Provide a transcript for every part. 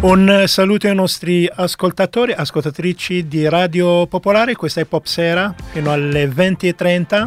Un saluto ai nostri ascoltatori, ascoltatrici di Radio Popolare, questa è Pop Sera fino alle 20:30.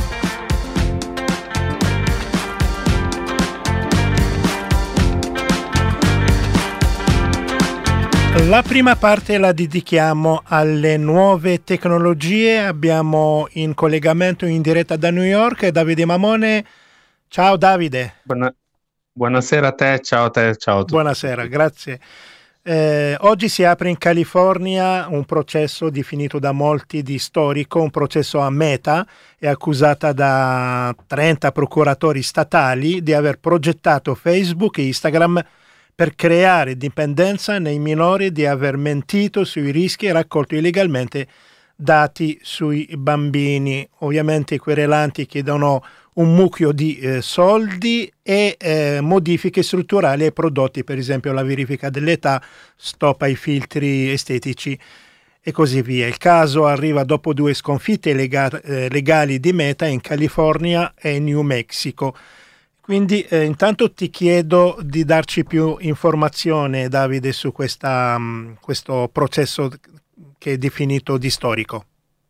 La prima parte la dedichiamo alle nuove tecnologie. Abbiamo in collegamento in diretta da New York Davide Mamone. Ciao Davide. Buonasera a te, ciao a te, ciao a tutti. Buonasera, grazie. Oggi si apre in California un processo definito da molti di storico, un processo a Meta. È accusata da 30 procuratori statali di aver progettato Facebook e Instagram per creare dipendenza nei minori, di aver mentito sui rischi e raccolto illegalmente dati sui bambini. Ovviamente i querelanti chiedono un mucchio di soldi e modifiche strutturali ai prodotti, per esempio la verifica dell'età, stop ai filtri estetici e così via. Il caso arriva dopo 2 sconfitte legali di Meta in California e New Mexico. Quindi intanto ti chiedo di darci più informazione, Davide, su questo processo che è definito di storico.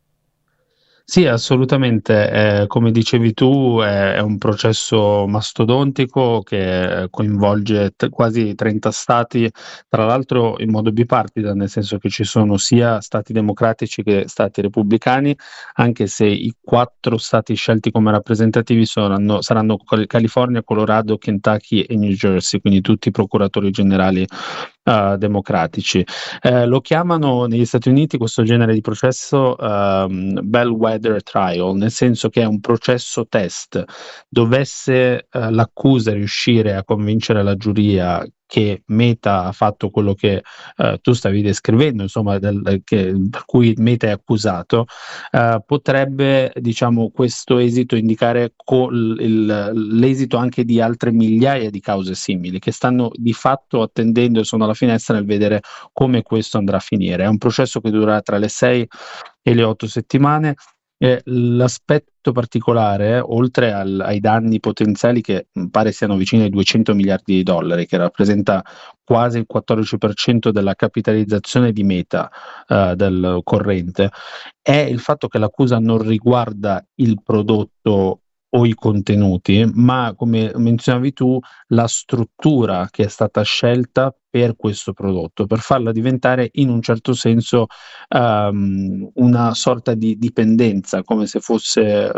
Sì, assolutamente. Come dicevi tu, è un processo mastodontico che coinvolge quasi 30 stati, tra l'altro in modo bipartisan, nel senso che ci sono sia stati democratici che stati repubblicani, anche se i 4 stati scelti come rappresentativi saranno California, Colorado, Kentucky e New Jersey, quindi tutti i procuratori generali democratici. Lo chiamano negli Stati Uniti questo genere di processo bellwether trial, nel senso che è un processo test. Dovesse l'accusa riuscire a convincere la giuria che Meta ha fatto quello che tu stavi descrivendo, insomma, per cui Meta è accusato, potrebbe, diciamo, questo esito indicare l'esito anche di altre migliaia di cause simili che stanno di fatto attendendo e sono alla finestra nel vedere come questo andrà a finire. È un processo che durerà tra le 6 e le 8 settimane. L'aspetto particolare, oltre ai danni potenziali che pare siano vicini ai 200 miliardi di dollari, che rappresenta quasi il 14% della capitalizzazione di Meta del corrente, è il fatto che l'accusa non riguarda il prodotto o i contenuti, ma, come menzionavi tu, la struttura che è stata scelta per questo prodotto, per farla diventare in un certo senso una sorta di dipendenza, come se fosse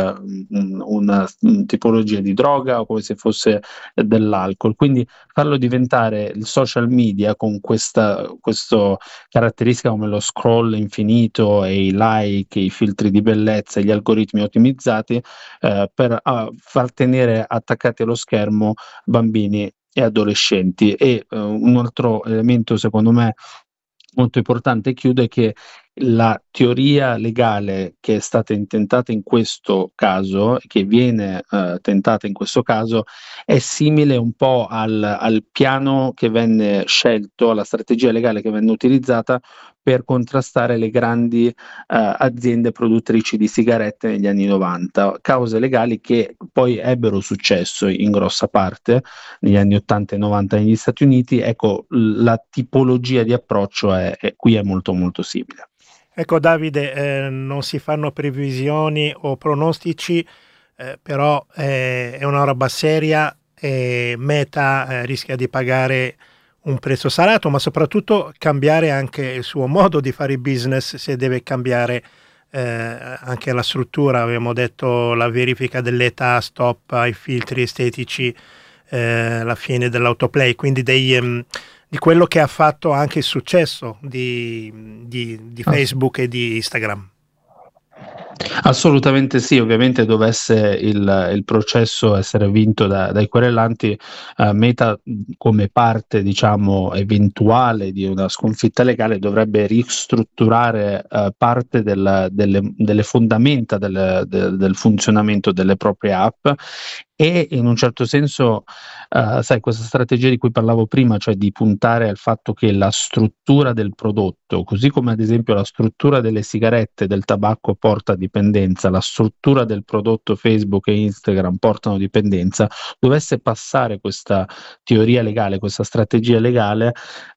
una tipologia di droga o come se fosse dell'alcol. Quindi farlo diventare il social media con questa caratteristica come lo scroll infinito e i like, i filtri di bellezza e gli algoritmi ottimizzati per far tenere attaccati allo schermo bambini e adolescenti. E un altro elemento secondo me molto importante, chiude, che la teoria legale che è stata intentata in questo caso, che viene tentata in questo caso, è simile un po' al piano che venne scelto, alla strategia legale che venne utilizzata per contrastare le grandi aziende produttrici di sigarette negli anni 90, cause legali che poi ebbero successo in grossa parte negli anni 80 e 90 negli Stati Uniti. Ecco, la tipologia di approccio qui è molto molto simile. Ecco Davide, non si fanno previsioni o pronostici, però è una roba seria e Meta rischia di pagare un prezzo salato, ma soprattutto cambiare anche il suo modo di fare business, se deve cambiare anche la struttura. Abbiamo detto la verifica dell'età, stop ai filtri estetici, la fine dell'autoplay, quindi di quello che ha fatto anche il successo di Facebook e di Instagram. Assolutamente sì, ovviamente dovesse il processo essere vinto dai querelanti, Meta, come parte, diciamo, eventuale di una sconfitta legale, dovrebbe ristrutturare parte delle fondamenta del funzionamento delle proprie app e in un certo senso, sai, questa strategia di cui parlavo prima, cioè di puntare al fatto che la struttura del prodotto, così come ad esempio la struttura delle sigarette, del tabacco porta a dipendenza, la struttura del prodotto Facebook e Instagram portano dipendenza, dovesse passare questa teoria legale, questa strategia legale,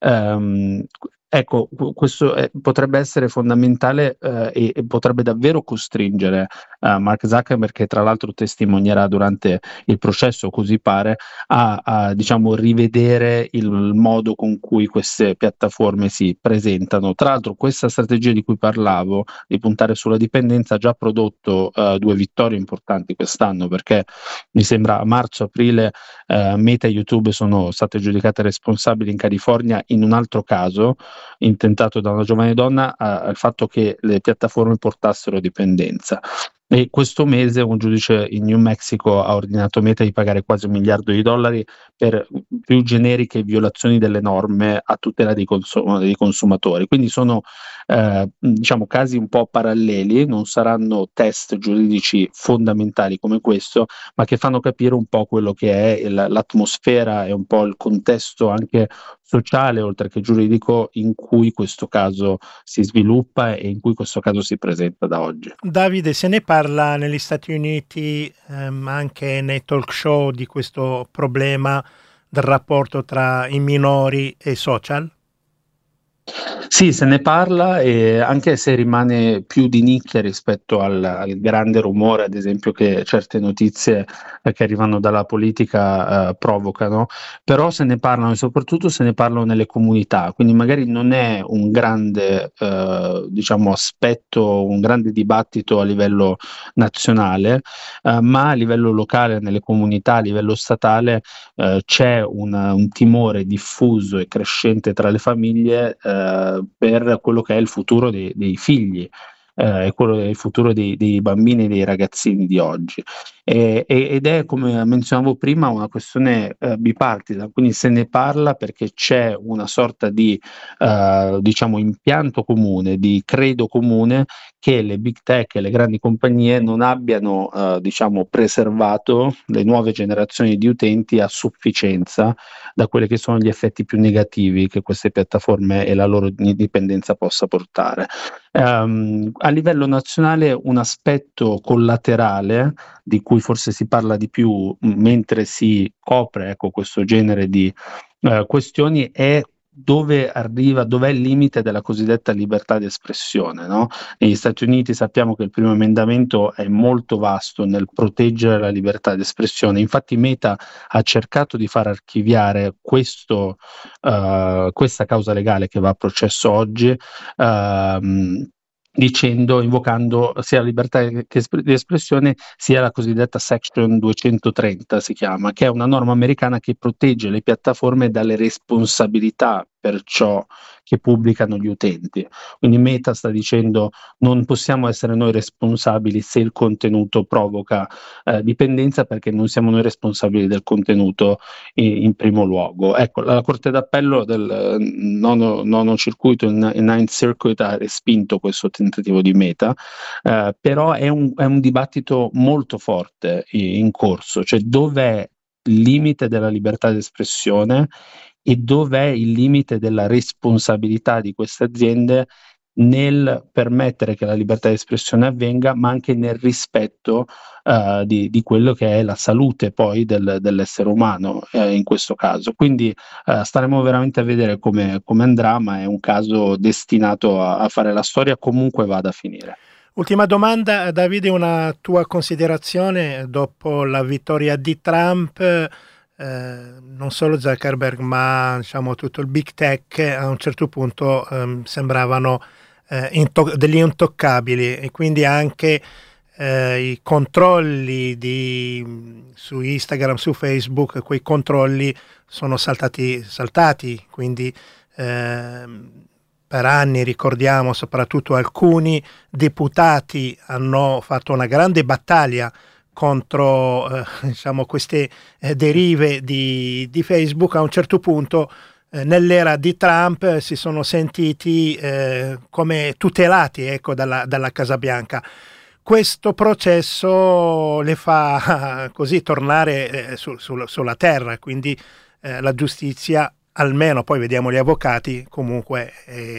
ecco, questo potrebbe essere fondamentale, e potrebbe davvero costringere Mark Zuckerberg, che tra l'altro testimonierà durante il processo, così pare, a diciamo rivedere il modo con cui queste piattaforme si presentano. Tra l'altro questa strategia di cui parlavo, di puntare sulla dipendenza, ha già prodotto 2 vittorie importanti quest'anno, perché mi sembra a marzo-aprile Meta e YouTube sono state giudicate responsabili in California in un altro caso intentato da una giovane donna al fatto che le piattaforme portassero dipendenza. E questo mese un giudice in New Mexico ha ordinato a Meta di pagare quasi $1 miliardo per più generiche violazioni delle norme a tutela dei consumatori. Quindi sono diciamo casi un po' paralleli, non saranno test giuridici fondamentali come questo, ma che fanno capire un po' quello che è l'atmosfera e un po' il contesto anche sociale, oltre che giuridico, in cui questo caso si sviluppa e in cui questo caso si presenta da oggi. Davide, se ne parla negli Stati Uniti, anche nei talk show, di questo problema del rapporto tra i minori e i social? Sì, se ne parla, anche se rimane più di nicchia rispetto al grande rumore, ad esempio, che certe notizie che arrivano dalla politica provocano, però se ne parlano e soprattutto se ne parlano nelle comunità, quindi magari non è un grande diciamo aspetto, un grande dibattito a livello nazionale, ma a livello locale, nelle comunità, a livello statale c'è un timore diffuso e crescente tra le famiglie per quello che è il futuro dei figli, e quello del futuro dei bambini e dei ragazzini di oggi. Ed è, come menzionavo prima, una questione bipartisan, quindi se ne parla perché c'è una sorta di diciamo impianto comune, di credo comune, che le big tech e le grandi compagnie non abbiano diciamo preservato le nuove generazioni di utenti a sufficienza da quelli che sono gli effetti più negativi che queste piattaforme e la loro dipendenza possa portare. A livello nazionale un aspetto collaterale di cui forse si parla di più mentre si copre, ecco, questo genere di questioni è dov'è il limite della cosiddetta libertà di espressione, no? Negli Stati Uniti sappiamo che il primo emendamento è molto vasto nel proteggere la libertà di espressione, infatti Meta ha cercato di far archiviare questa causa legale che va a processo oggi, invocando sia la libertà di espressione sia la cosiddetta Section 230 si chiama, che è una norma americana che protegge le piattaforme dalle responsabilità per ciò che pubblicano gli utenti. Quindi Meta sta dicendo non possiamo essere noi responsabili se il contenuto provoca dipendenza, perché non siamo noi responsabili del contenuto in primo luogo. Ecco, la Corte d'Appello del nono circuito, il Ninth Circuit, ha respinto questo tentativo di Meta, però è un dibattito molto forte in corso, cioè dov'è il limite della libertà di espressione e dov'è il limite della responsabilità di queste aziende nel permettere che la libertà di espressione avvenga, ma anche nel rispetto di quello che è la salute poi dell'essere umano in questo caso. Quindi staremo veramente a vedere come andrà, ma è un caso destinato a fare la storia comunque vada a finire. Ultima domanda, Davide, una tua considerazione dopo la vittoria di Trump. Non solo Zuckerberg, ma diciamo tutto il big tech a un certo punto sembravano degli intoccabili, e quindi anche i controlli su Instagram, su Facebook, quei controlli sono saltati, quindi per anni, ricordiamo, soprattutto alcuni deputati hanno fatto una grande battaglia contro diciamo queste derive di Facebook. A un certo punto nell'era di Trump si sono sentiti come tutelati, ecco, dalla Casa Bianca. questo processo le fa così tornare sulla terra, quindi la giustizia, almeno poi vediamo gli avvocati, comunque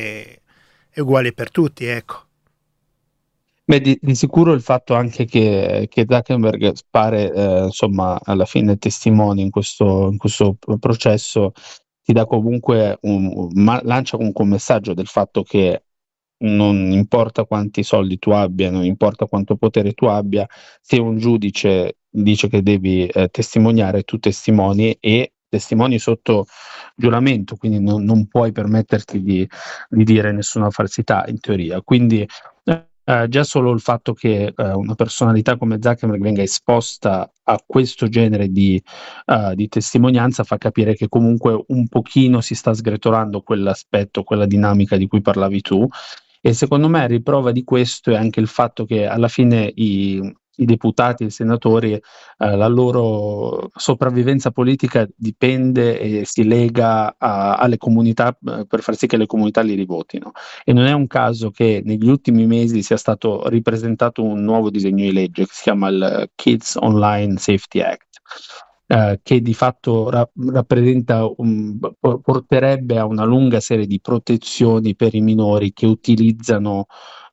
è uguale per tutti, ecco. Beh, di sicuro il fatto anche che Zuckerberg pare, insomma, alla fine testimone in questo processo, ti dà comunque lancia comunque un messaggio del fatto che non importa quanti soldi tu abbia, non importa quanto potere tu abbia, se un giudice dice che devi testimoniare, tu testimoni e testimoni sotto giuramento, quindi non puoi permetterti di dire nessuna falsità in teoria. Quindi già solo il fatto che una personalità come Zuckerberg venga esposta a questo genere di testimonianza fa capire che comunque un pochino si sta sgretolando quell'aspetto, quella dinamica di cui parlavi tu, e secondo me riprova di questo è anche il fatto che alla fine i deputati, i senatori, la loro sopravvivenza politica dipende e si lega alle comunità, per far sì che le comunità li rivotino. E non è un caso che negli ultimi mesi sia stato ripresentato un nuovo disegno di legge che si chiama il Kids Online Safety Act, che di fatto rappresenta porterebbe a una lunga serie di protezioni per i minori che utilizzano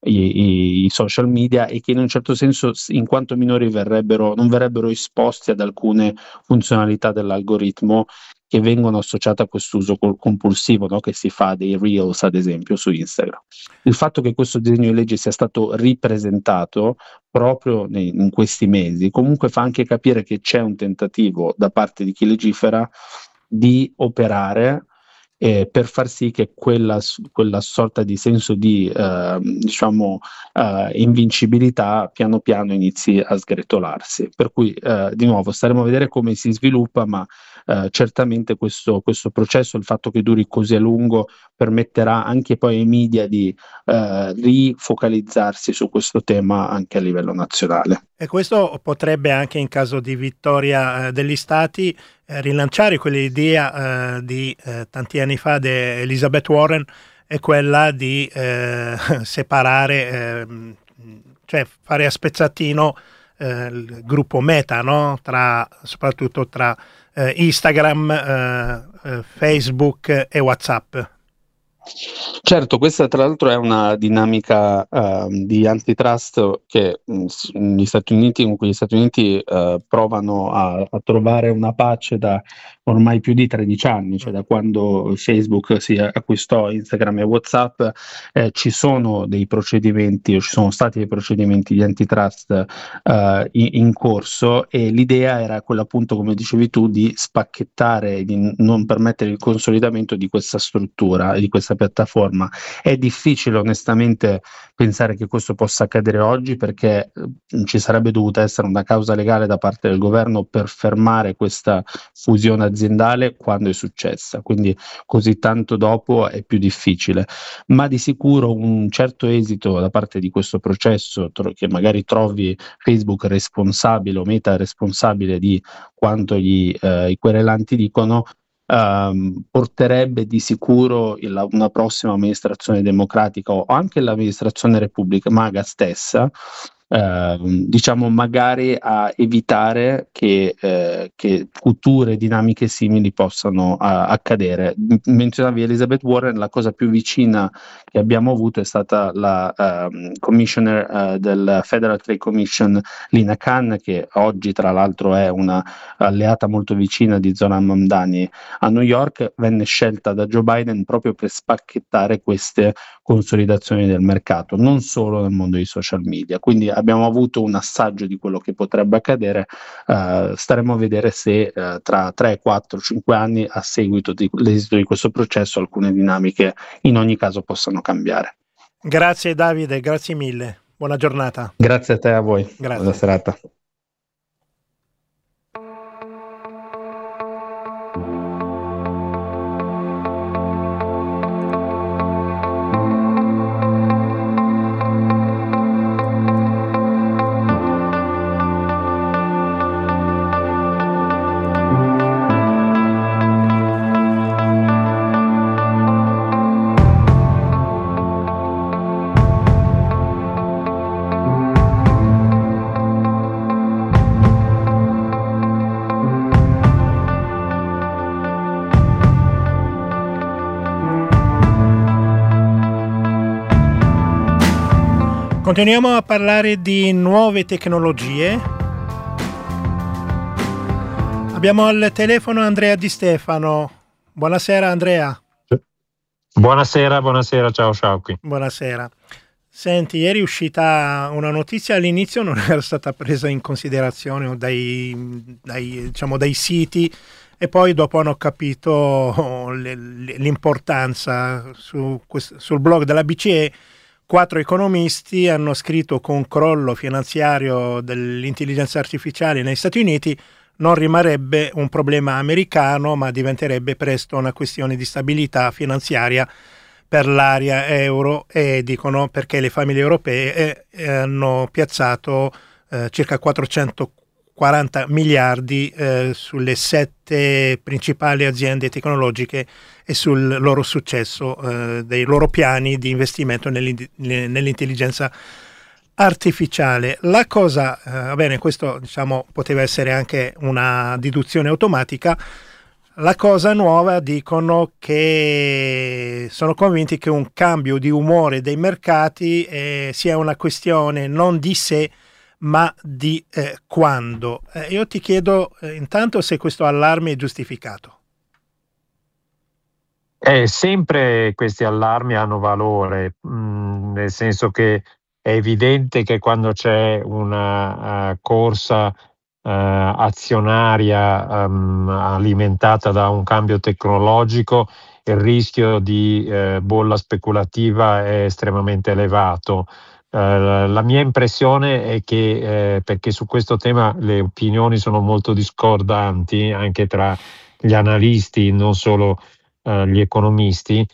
i social media e che in un certo senso, in quanto minori, non verrebbero esposti ad alcune funzionalità dell'algoritmo che vengono associate a quest'uso compulsivo, no? Che si fa dei reels, ad esempio, su Instagram. Il fatto che questo disegno di legge sia stato ripresentato proprio in questi mesi comunque fa anche capire che c'è un tentativo da parte di chi legifera di operare per far sì che quella sorta di senso di diciamo invincibilità piano piano inizi a sgretolarsi. Per cui di nuovo staremo a vedere come si sviluppa, ma certamente questo processo, il fatto che duri così a lungo, permetterà anche poi ai media di rifocalizzarsi su questo tema anche a livello nazionale. E questo potrebbe anche, in caso di vittoria degli stati, rilanciare quell'idea di tanti anni fa di Elizabeth Warren, è quella di separare, cioè fare a spezzatino il gruppo Meta, no? Soprattutto tra Instagram, Facebook e WhatsApp. Certo, questa tra l'altro è una dinamica di antitrust che con cui gli Stati Uniti provano a trovare una pace da ormai più di 13 anni, cioè da quando Facebook si acquistò Instagram e WhatsApp. Ci sono dei procedimenti, o ci sono stati dei procedimenti di antitrust in corso, e l'idea era quella, appunto, come dicevi tu, di spacchettare, di non permettere il consolidamento di questa struttura e di questa piattaforma. È difficile onestamente pensare che questo possa accadere oggi, perché ci sarebbe dovuta essere una causa legale da parte del governo per fermare questa fusione aziendale quando è successa, quindi così tanto dopo è più difficile. Ma di sicuro un certo esito da parte di questo processo, che magari trovi Facebook responsabile o Meta responsabile di quanto i querelanti dicono, porterebbe di sicuro una prossima amministrazione democratica o anche l'amministrazione MAGA stessa, diciamo, magari a evitare che future dinamiche simili possano accadere. Menzionavi Elizabeth Warren, la cosa più vicina che abbiamo avuto è stata la commissioner del Federal Trade Commission, Lina Khan, che oggi tra l'altro è una alleata molto vicina di Zoran Mamdani a New York. Venne scelta da Joe Biden proprio per spacchettare queste consolidazioni del mercato, non solo nel mondo dei social media. Quindi abbiamo avuto un assaggio di quello che potrebbe accadere. Staremo a vedere se tra 3, 4, 5 anni, a seguito dell'esito di questo processo, alcune dinamiche in ogni caso possano cambiare. Grazie Davide, grazie mille. Buona giornata. Grazie a te e a voi. Grazie. Buona serata. Continuiamo a parlare di nuove tecnologie. Abbiamo al telefono Andrea Di Stefano. Buonasera Andrea. Buonasera, ciao Sciauchi. Buonasera. Senti, ieri è uscita una notizia, all'inizio non era stata presa in considerazione dai siti, e poi dopo hanno capito l'importanza. Sul blog della BCE 4 economisti hanno scritto che un crollo finanziario dell'intelligenza artificiale negli Stati Uniti non rimarrebbe un problema americano, ma diventerebbe presto una questione di stabilità finanziaria per l'area euro, e dicono perché le famiglie europee hanno piazzato circa 440 miliardi sulle 7 principali aziende tecnologiche e sul loro successo, dei loro piani di investimento nell'intelligenza artificiale. La cosa, va bene, questo poteva essere anche una deduzione automatica. La cosa nuova, dicono che sono convinti che un cambio di umore dei mercati sia una questione non di se, ma di quando. Io ti chiedo intanto se questo allarme è giustificato. Sempre questi allarmi hanno valore, nel senso che è evidente che quando c'è una corsa azionaria alimentata da un cambio tecnologico, il rischio di bolla speculativa è estremamente elevato. La mia impressione è che, perché su questo tema le opinioni sono molto discordanti anche tra gli analisti, non solo gli economisti,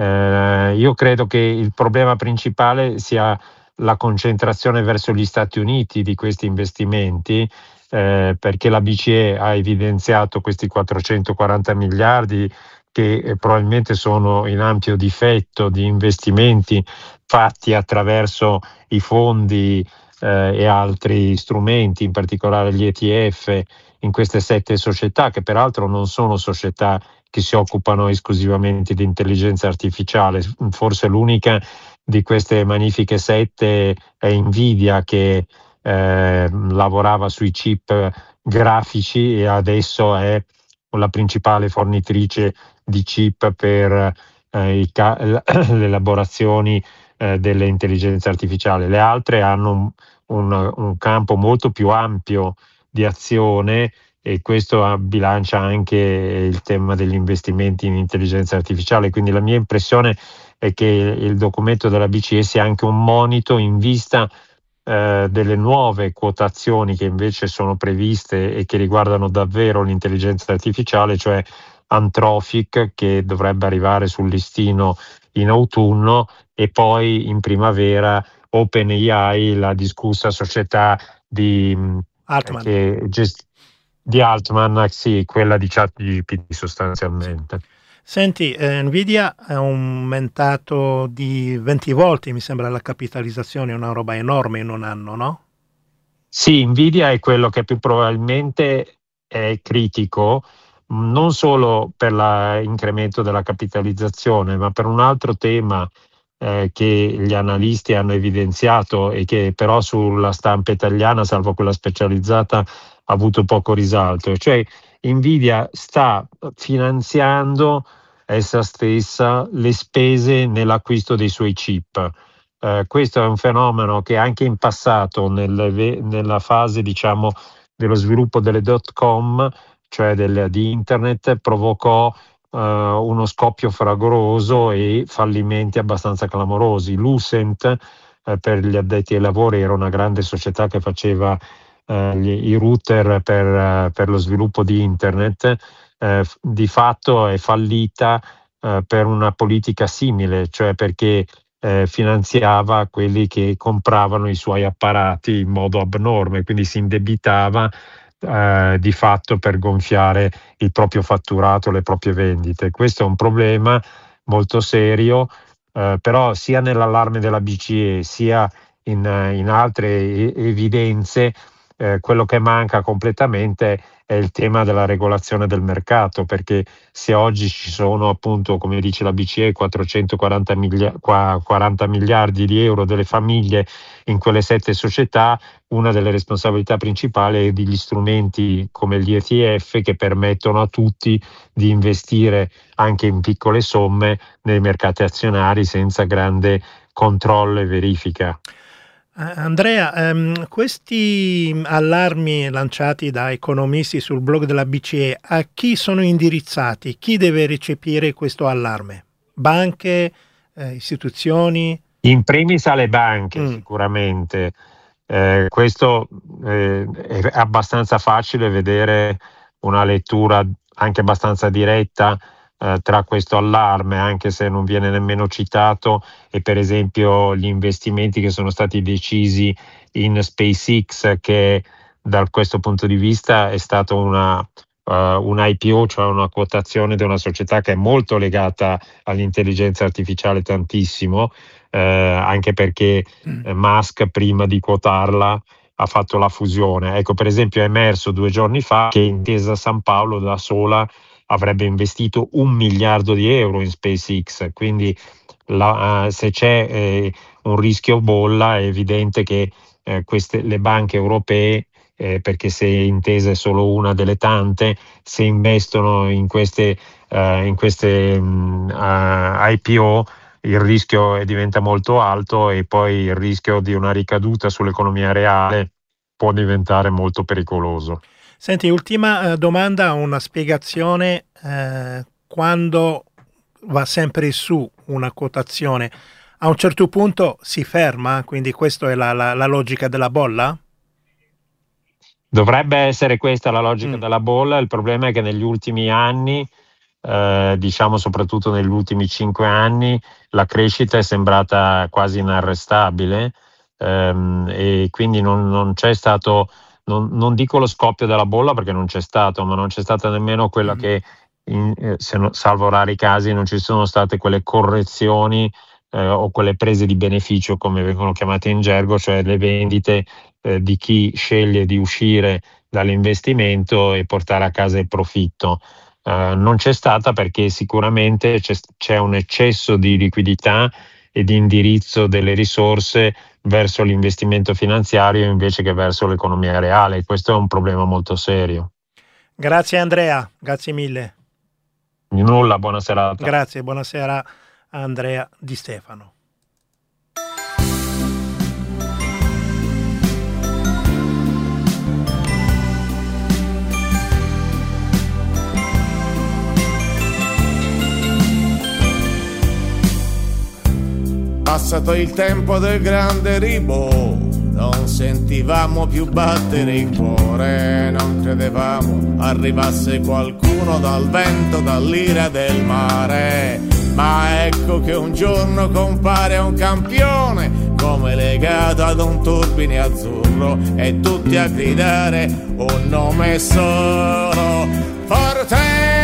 io credo che il problema principale sia la concentrazione verso gli Stati Uniti di questi investimenti, perché la BCE ha evidenziato questi 440 miliardi che probabilmente sono in ampio difetto di investimenti fatti attraverso i fondi e altri strumenti, in particolare gli ETF, in queste 7 società, che peraltro non sono società che si occupano esclusivamente di intelligenza artificiale. Forse l'unica di queste magnifiche 7 è Nvidia, che lavorava sui chip grafici e adesso è la principale fornitrice di chip per le elaborazioni delle intelligenze artificiali. Le altre hanno un campo molto più ampio di azione, e questo bilancia anche il tema degli investimenti in intelligenza artificiale. Quindi la mia impressione è che il documento della BCE sia anche un monito in vista delle nuove quotazioni che invece sono previste e che riguardano davvero l'intelligenza artificiale, cioè Anthropic, che dovrebbe arrivare sul listino in autunno, e poi in primavera OpenAI, la discussa società di Altman. Di Altman, sì, quella di ChatGPT sostanzialmente. Senti, Nvidia è aumentato di 20 volte, mi sembra, la capitalizzazione, è una roba enorme in un anno, no? Sì, Nvidia è quello che più probabilmente è critico, non solo per l'incremento della capitalizzazione, ma per un altro tema che gli analisti hanno evidenziato e che però sulla stampa italiana, salvo quella specializzata, ha avuto poco risalto. Cioè Nvidia sta finanziando essa stessa le spese nell'acquisto dei suoi chip. Questo è un fenomeno che anche in passato, nella fase dello sviluppo delle .com, cioè di internet, provocò uno scoppio fragoroso e fallimenti abbastanza clamorosi. Lucent, per gli addetti ai lavori, era una grande società che faceva i router per lo sviluppo di internet, di fatto è fallita per una politica simile, cioè perché finanziava quelli che compravano i suoi apparati in modo abnorme, quindi si indebitava di fatto per gonfiare il proprio fatturato, le proprie vendite. Questo è un problema molto serio, però sia nell'allarme della BCE sia in altre evidenze quello che manca completamente è il tema della regolazione del mercato, perché se oggi ci sono, appunto, come dice la BCE, 440 miliardi di euro delle famiglie in quelle 7 società, una delle responsabilità principali è degli strumenti come gli ETF che permettono a tutti di investire anche in piccole somme nei mercati azionari senza grande controllo e verifica. Andrea, questi allarmi lanciati da economisti sul blog della BCE, a chi sono indirizzati? Chi deve recepire questo allarme? Banche, istituzioni? In primis alle banche, sicuramente. Questo è abbastanza facile vedere una lettura anche abbastanza diretta tra questo allarme, anche se non viene nemmeno citato, e per esempio gli investimenti che sono stati decisi in SpaceX, che da questo punto di vista è stato un IPO, cioè una quotazione di una società che è molto legata all'intelligenza artificiale, tantissimo, anche perché Musk prima di quotarla ha fatto la fusione. Ecco, per esempio è emerso 2 giorni fa che Intesa Sanpaolo da sola avrebbe investito 1 miliardo di euro in SpaceX, quindi se c'è un rischio bolla è evidente che le banche europee, perché se Intesa è solo una delle tante, se investono in queste IPO il rischio diventa molto alto, e poi il rischio di una ricaduta sull'economia reale può diventare molto pericoloso. Senti, ultima domanda, una spiegazione. Quando va sempre su una quotazione, a un certo punto si ferma, quindi questa è la logica della bolla? Dovrebbe essere questa la logica della bolla. Il problema è che negli ultimi anni, diciamo soprattutto negli ultimi 5 anni, la crescita è sembrata quasi inarrestabile, e quindi non c'è stato, non dico lo scoppio della bolla perché non c'è stato, ma non c'è stata nemmeno quella che, salvo rari casi, non ci sono state quelle correzioni o quelle prese di beneficio, come vengono chiamate in gergo, cioè le vendite di chi sceglie di uscire dall'investimento e portare a casa il profitto. Non c'è stata perché sicuramente c'è un eccesso di liquidità e di indirizzo delle risorse verso l'investimento finanziario invece che verso l'economia reale. Questo è un problema molto serio. Grazie Andrea, grazie mille. Di nulla, buona serata. Grazie, buonasera a Andrea Di Stefano. Passato il tempo del grande ribò, non sentivamo più battere il cuore, non credevamo arrivasse qualcuno dal vento, dall'ira del mare. Ma ecco che un giorno compare un campione, come legato ad un turbine azzurro, e tutti a gridare un nome solo, forte,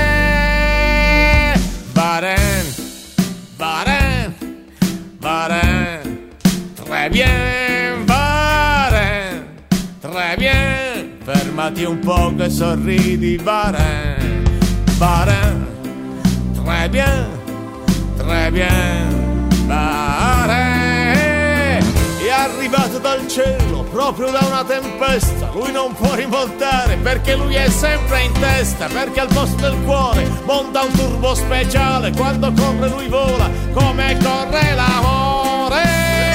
Varenne, Varenne, Varenne, très bien, Varenne, très bien, fermati un po' che sorridi, Varenne, Varenne, très bien, très bien, Varenne. È arrivato dal cielo, proprio da una tempesta, lui non può rimontare perché lui è sempre in testa, perché al posto del cuore monta un turbo speciale, quando corre lui vola come corre l'amore.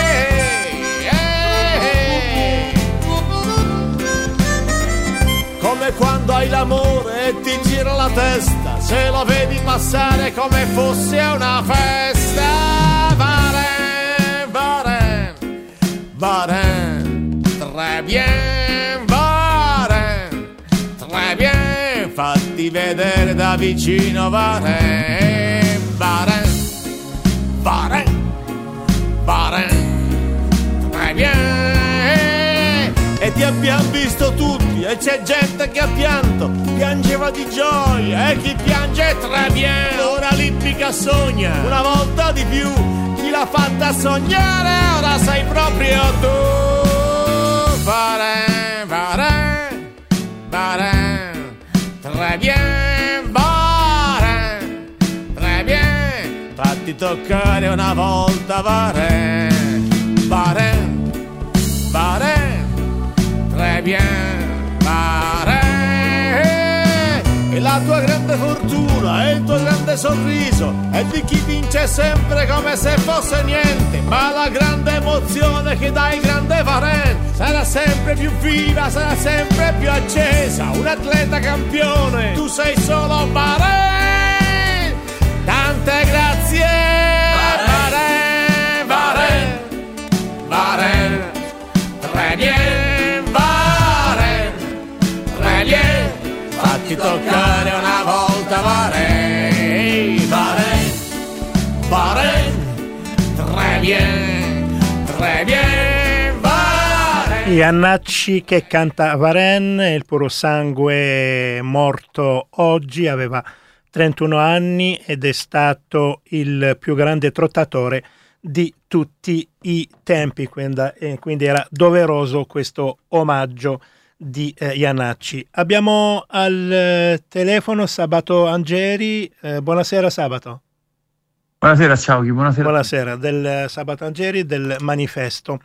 Come quando hai l'amore e ti gira la testa, se lo vedi passare come fosse una festa. Varenne, Varenne, Varenne, très bien, Varenne, très bien, fatti vedere da vicino, Varenne, Varenne, Varenne, Varenne, très bien. E ti abbiamo visto tutti, e c'è gente che ha pianto, piangeva di gioia, e chi piange très bien. Ora l'ippica sogna, una volta di più, chi l'ha fatta sognare ora sei proprio tu. Varennes, Varennes, Varennes, très bien, Varennes, très bien. Fatti toccare una volta Varennes, Varennes, Varennes, très bien, Varennes. E la tua grande fortuna e il tuo grande sorriso è di chi vince sempre come se fosse niente, ma la grande emozione che dà il grande Varennes sarà sempre più viva, sarà sempre più accesa. Un atleta campione, tu sei solo Varennes. Tante grazie Varennes, Varennes, Varennes, très bien, Varennes, très bien. Fatti toccare una volta Varennes, Varennes, Varennes, très bien, très bien, Varennes. Iannacci che canta Varennes, il puro sangue, morto oggi, aveva 31 anni ed è stato il più grande trottatore di tutti i tempi, quindi era doveroso questo omaggio di Iannacci. Abbiamo al telefono Sabato Angeri. Buonasera Sabato. Buonasera, ciao, buonasera. Buonasera, del Sabato Angeri del Manifesto.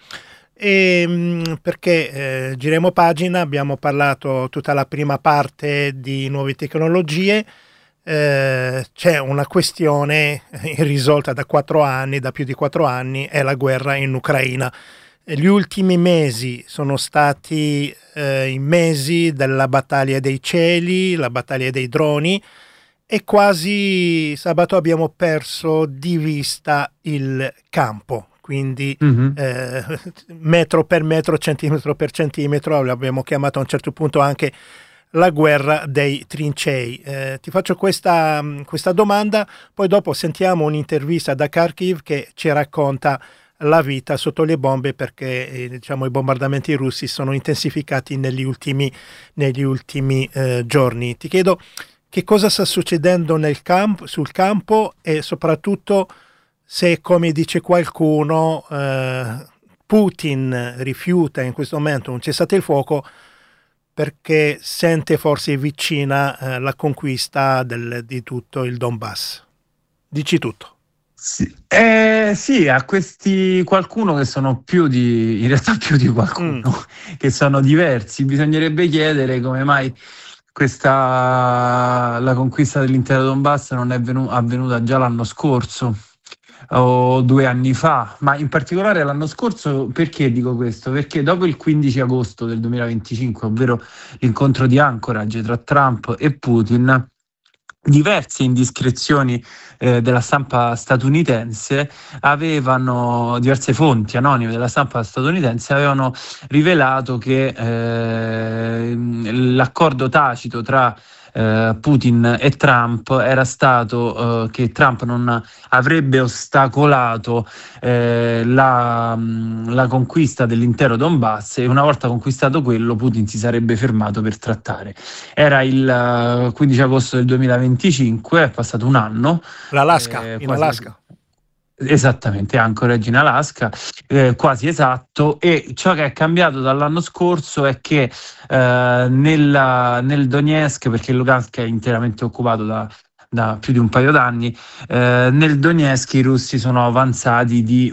Perché giriamo pagina, abbiamo parlato tutta la prima parte di nuove tecnologie. C'è una questione irrisolta da più di 4 anni, è la guerra in Ucraina. Gli ultimi mesi sono stati i mesi della battaglia dei cieli, la battaglia dei droni, e quasi Sabato abbiamo perso di vista il campo, quindi metro per metro, centimetro per centimetro, l'abbiamo chiamato a un certo punto anche la guerra dei trincei. Ti faccio questa domanda, poi dopo sentiamo un'intervista da Kharkiv che ci racconta la vita sotto le bombe, perché i bombardamenti russi sono intensificati negli ultimi giorni. Ti chiedo che cosa sta succedendo sul campo e soprattutto se, come dice qualcuno, Putin rifiuta in questo momento un cessate il fuoco perché sente forse vicina la conquista di tutto il Donbass. Dici tutto. Sì, a questi qualcuno che sono in realtà più di qualcuno, che sono diversi, bisognerebbe chiedere come mai la conquista dell'intero Donbass non è avvenuta già l'anno scorso o 2 anni fa, ma in particolare l'anno scorso. Perché dico questo? Perché dopo il 15 agosto del 2025, ovvero l'incontro di Anchorage tra Trump e Putin, diverse indiscrezioni della stampa statunitense diverse fonti anonime della stampa statunitense avevano rivelato che l'accordo tacito tra Putin e Trump era stato che Trump non avrebbe ostacolato la conquista dell'intero Donbass, e una volta conquistato quello Putin si sarebbe fermato per trattare. Era il 15 agosto del 2025, è passato un anno. L'Alaska, in Alaska. Esattamente, Anchorage in Alaska, quasi esatto. E ciò che è cambiato dall'anno scorso è che nel Donetsk, perché Lugansk è interamente occupato da più di un paio d'anni, nel Donetsk i russi sono avanzati di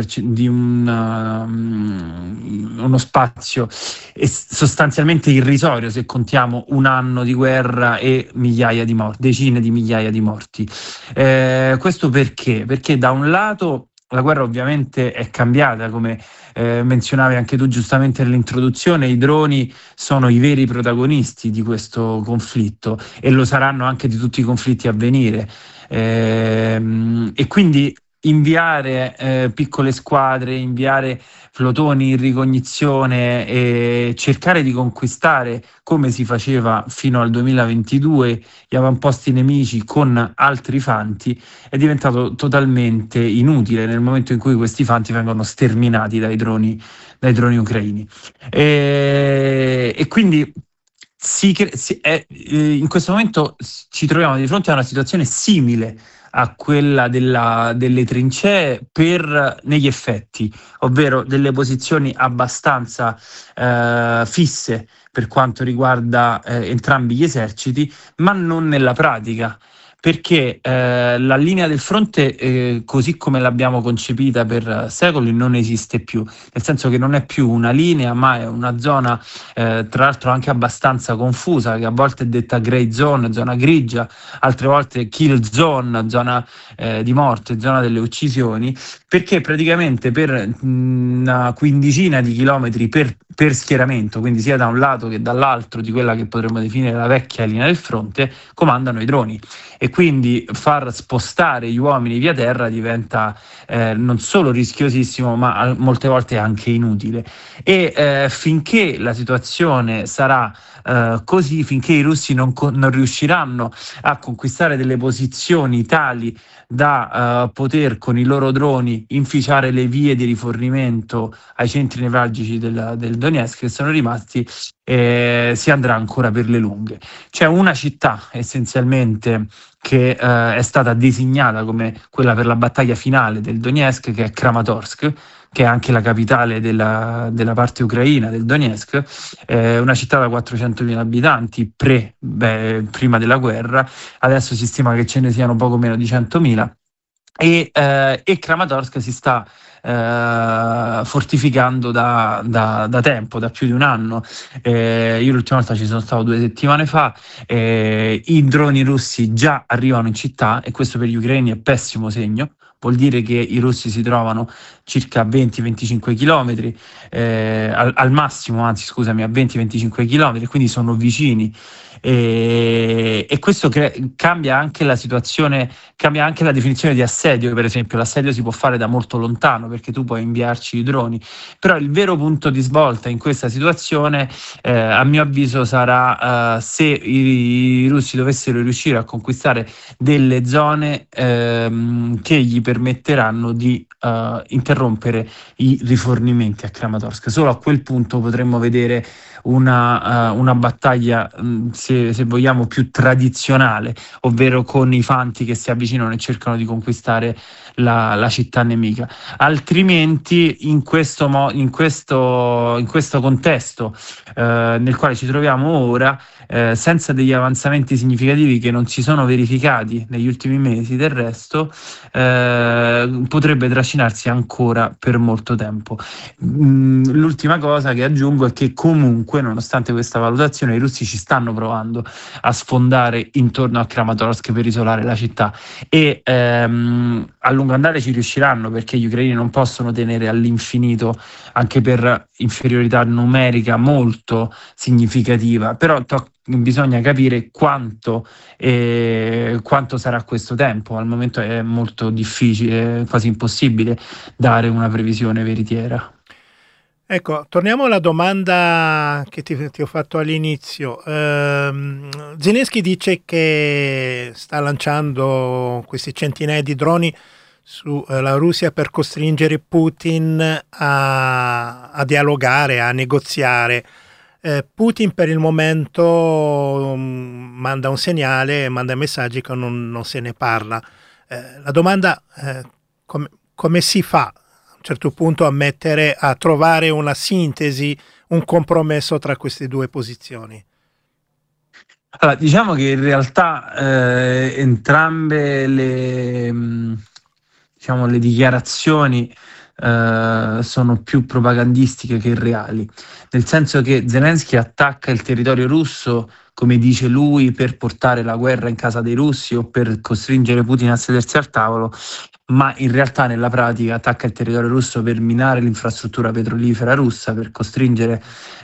uno spazio sostanzialmente irrisorio, se contiamo un anno di guerra e migliaia di morti, decine di migliaia di morti. Questo perché? Perché da un lato la guerra ovviamente è cambiata, come menzionavi anche tu giustamente nell'introduzione. I droni sono i veri protagonisti di questo conflitto e lo saranno anche di tutti i conflitti a venire, e quindi inviare piccole squadre, inviare flotoni in ricognizione e cercare di conquistare, come si faceva fino al 2022, gli avamposti nemici con altri fanti, è diventato totalmente inutile nel momento in cui questi fanti vengono sterminati dai droni ucraini. E quindi in questo momento ci troviamo di fronte a una situazione simile a quella delle trincee negli effetti, ovvero delle posizioni abbastanza fisse per quanto riguarda entrambi gli eserciti, ma non nella pratica. Perché la linea del fronte, così come l'abbiamo concepita per secoli, non esiste più, nel senso che non è più una linea, ma è una zona, tra l'altro anche abbastanza confusa, che a volte è detta grey zone, zona grigia, altre volte kill zone, zona di morte, zona delle uccisioni, perché praticamente per una quindicina di chilometri per schieramento, quindi sia da un lato che dall'altro di quella che potremmo definire la vecchia linea del fronte, comandano i droni. E quindi far spostare gli uomini via terra diventa non solo rischiosissimo, ma molte volte anche inutile. E finché la situazione sarà così, finché i russi non riusciranno a conquistare delle posizioni tali da poter con i loro droni inficiare le vie di rifornimento ai centri nevralgici del Donetsk che sono rimasti, si andrà ancora per le lunghe. C'è una città essenzialmente che è stata designata come quella per la battaglia finale del Donetsk, che è Kramatorsk, che è anche la capitale della parte ucraina del Donetsk, una città da 400.000 abitanti prima della guerra, adesso si stima che ce ne siano poco meno di 100.000, e Kramatorsk si sta fortificando da tempo, da più di un anno. Io l'ultima volta ci sono stato 2 settimane fa. I droni russi già arrivano in città e questo per gli ucraini è pessimo segno. Vuol dire che i russi si trovano circa 20-25 chilometri, al massimo, anzi scusami, a 20-25 chilometri, quindi sono vicini. E questo cambia anche la situazione, cambia anche la definizione di assedio. Per esempio, l'assedio si può fare da molto lontano perché tu puoi inviarci i droni, però il vero punto di svolta in questa situazione, a mio avviso, sarà se i russi dovessero riuscire a conquistare delle zone che gli permetteranno di interrompere i rifornimenti a Kramatorsk. Solo a quel punto potremmo vedere una battaglia, se vogliamo, più tradizionale, ovvero con i fanti che si avvicinano e cercano di conquistare la città nemica. Altrimenti in questo contesto nel quale ci troviamo ora, senza degli avanzamenti significativi che non si sono verificati negli ultimi mesi, del resto potrebbe trascinarsi ancora per molto tempo. L'ultima cosa che aggiungo è che comunque, nonostante questa valutazione, i russi ci stanno provando a sfondare intorno a Kramatorsk per isolare la città, e a lungo andare ci riusciranno, perché gli ucraini non possono tenere all'infinito, anche per inferiorità numerica molto significativa, però bisogna capire quanto sarà questo tempo. Al momento è molto difficile, quasi impossibile dare una previsione veritiera. Ecco, torniamo alla domanda che ti ho fatto all'inizio. Zelensky dice che sta lanciando questi centinaia di droni sulla Russia per costringere Putin a dialogare, a negoziare. Putin per il momento manda un segnale, manda messaggi che non se ne parla. La domanda è come si fa a un certo punto a trovare una sintesi, un compromesso tra queste due posizioni? Allora, diciamo che in realtà entrambe le dichiarazioni sono più propagandistiche che reali, nel senso che Zelensky attacca il territorio russo, come dice lui, per portare la guerra in casa dei russi o per costringere Putin a sedersi al tavolo, ma in realtà nella pratica attacca il territorio russo per minare l'infrastruttura petrolifera russa, per costringere,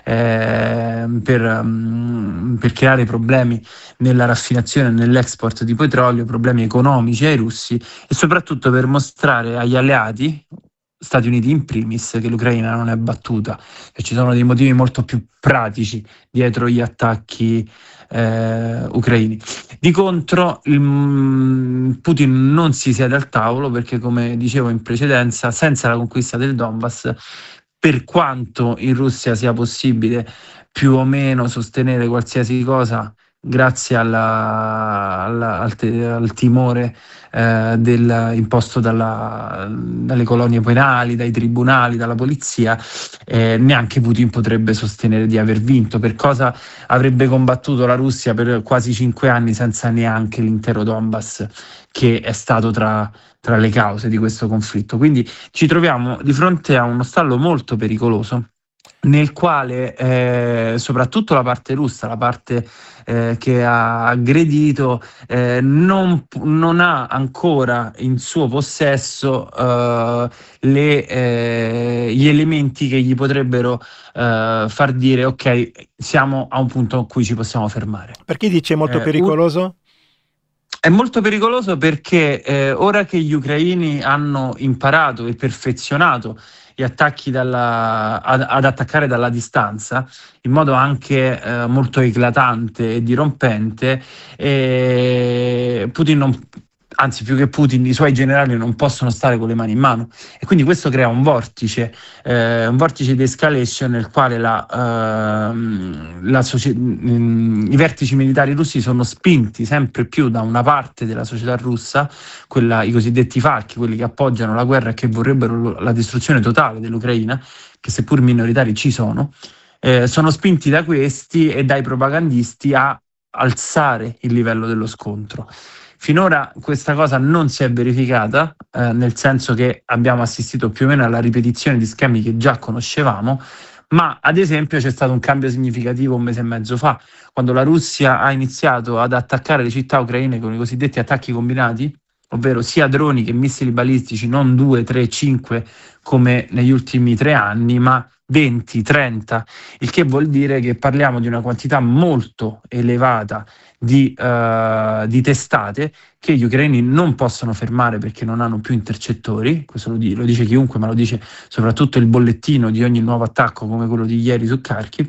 per creare problemi nella raffinazione e nell'export di petrolio, problemi economici ai russi, e soprattutto per mostrare agli alleati, Stati Uniti in primis, che l'Ucraina non è battuta, e ci sono dei motivi molto più pratici dietro gli attacchi ucraini. Di contro Putin non si siede al tavolo perché, come dicevo in precedenza, senza la conquista del Donbass, per quanto in Russia sia possibile più o meno sostenere qualsiasi cosa grazie al timore imposto dalle colonie penali, dai tribunali, dalla polizia, neanche Putin potrebbe sostenere di aver vinto. Per cosa avrebbe combattuto la Russia per quasi 5 anni senza neanche l'intero Donbass, che è stato tra le cause di questo conflitto? Quindi ci troviamo di fronte a uno stallo molto pericoloso, nel quale soprattutto la parte russa, la parte che ha aggredito, non ha ancora in suo possesso gli elementi che gli potrebbero far dire ok, siamo a un punto in cui ci possiamo fermare. Perché dice molto pericoloso? È molto pericoloso perché ora che gli ucraini hanno imparato e perfezionato gli attacchi ad attaccare dalla distanza in modo anche molto eclatante e dirompente, Putin anzi più che Putin, i suoi generali non possono stare con le mani in mano, e quindi questo crea un vortice di escalation nel quale i vertici militari russi sono spinti sempre più da una parte della società russa, i cosiddetti falchi, quelli che appoggiano la guerra e che vorrebbero la distruzione totale dell'Ucraina, che seppur minoritari ci sono spinti da questi e dai propagandisti a alzare il livello dello scontro. Finora questa cosa non si è verificata, nel senso che abbiamo assistito più o meno alla ripetizione di schemi che già conoscevamo, ma ad esempio c'è stato un cambio significativo 1 mese e mezzo fa, quando la Russia ha iniziato ad attaccare le città ucraine con i cosiddetti attacchi combinati, ovvero sia droni che missili balistici, non 2, 3, 5 come negli ultimi 3 anni, ma 20, 30, il che vuol dire che parliamo di una quantità molto elevata di testate che gli ucraini non possono fermare perché non hanno più intercettori. Questo lo dice chiunque, ma lo dice soprattutto il bollettino di ogni nuovo attacco come quello di ieri su Kharkiv,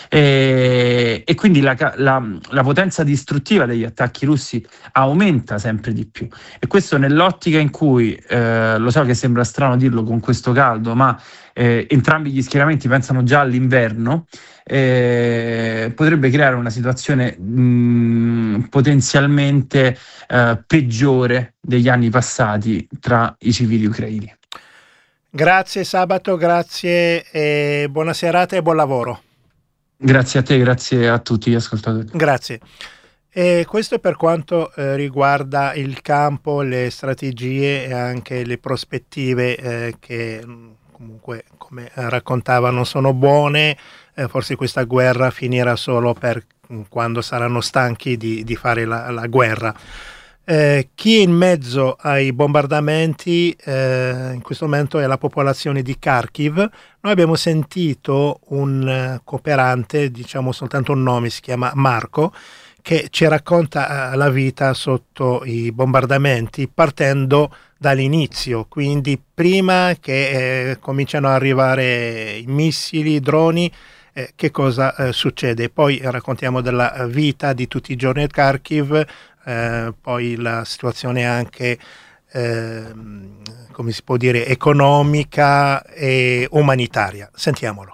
e quindi la potenza distruttiva degli attacchi russi aumenta sempre di più, e questo nell'ottica in cui lo so che sembra strano dirlo con questo caldo, ma entrambi gli schieramenti pensano già all'inverno, potrebbe creare una situazione potenzialmente peggiore degli anni passati tra i civili ucraini. Grazie Sabato, grazie e buona serata e buon lavoro. Grazie a te, grazie a tutti gli ascoltatori. Grazie. E questo è per quanto riguarda il campo, le strategie e anche le prospettive che comunque, come raccontavano, sono buone. Forse questa guerra finirà solo per quando saranno stanchi di fare la guerra. Chi è in mezzo ai bombardamenti in questo momento è la popolazione di Kharkiv. Noi abbiamo sentito un cooperante, diciamo soltanto un nome, si chiama Marco, che ci racconta la vita sotto i bombardamenti partendo dall'inizio, quindi prima che cominciano ad arrivare i missili, i droni, che cosa succede. Poi raccontiamo della vita di tutti i giorni a Kharkiv, poi la situazione anche, come si può dire, economica e umanitaria. Sentiamolo.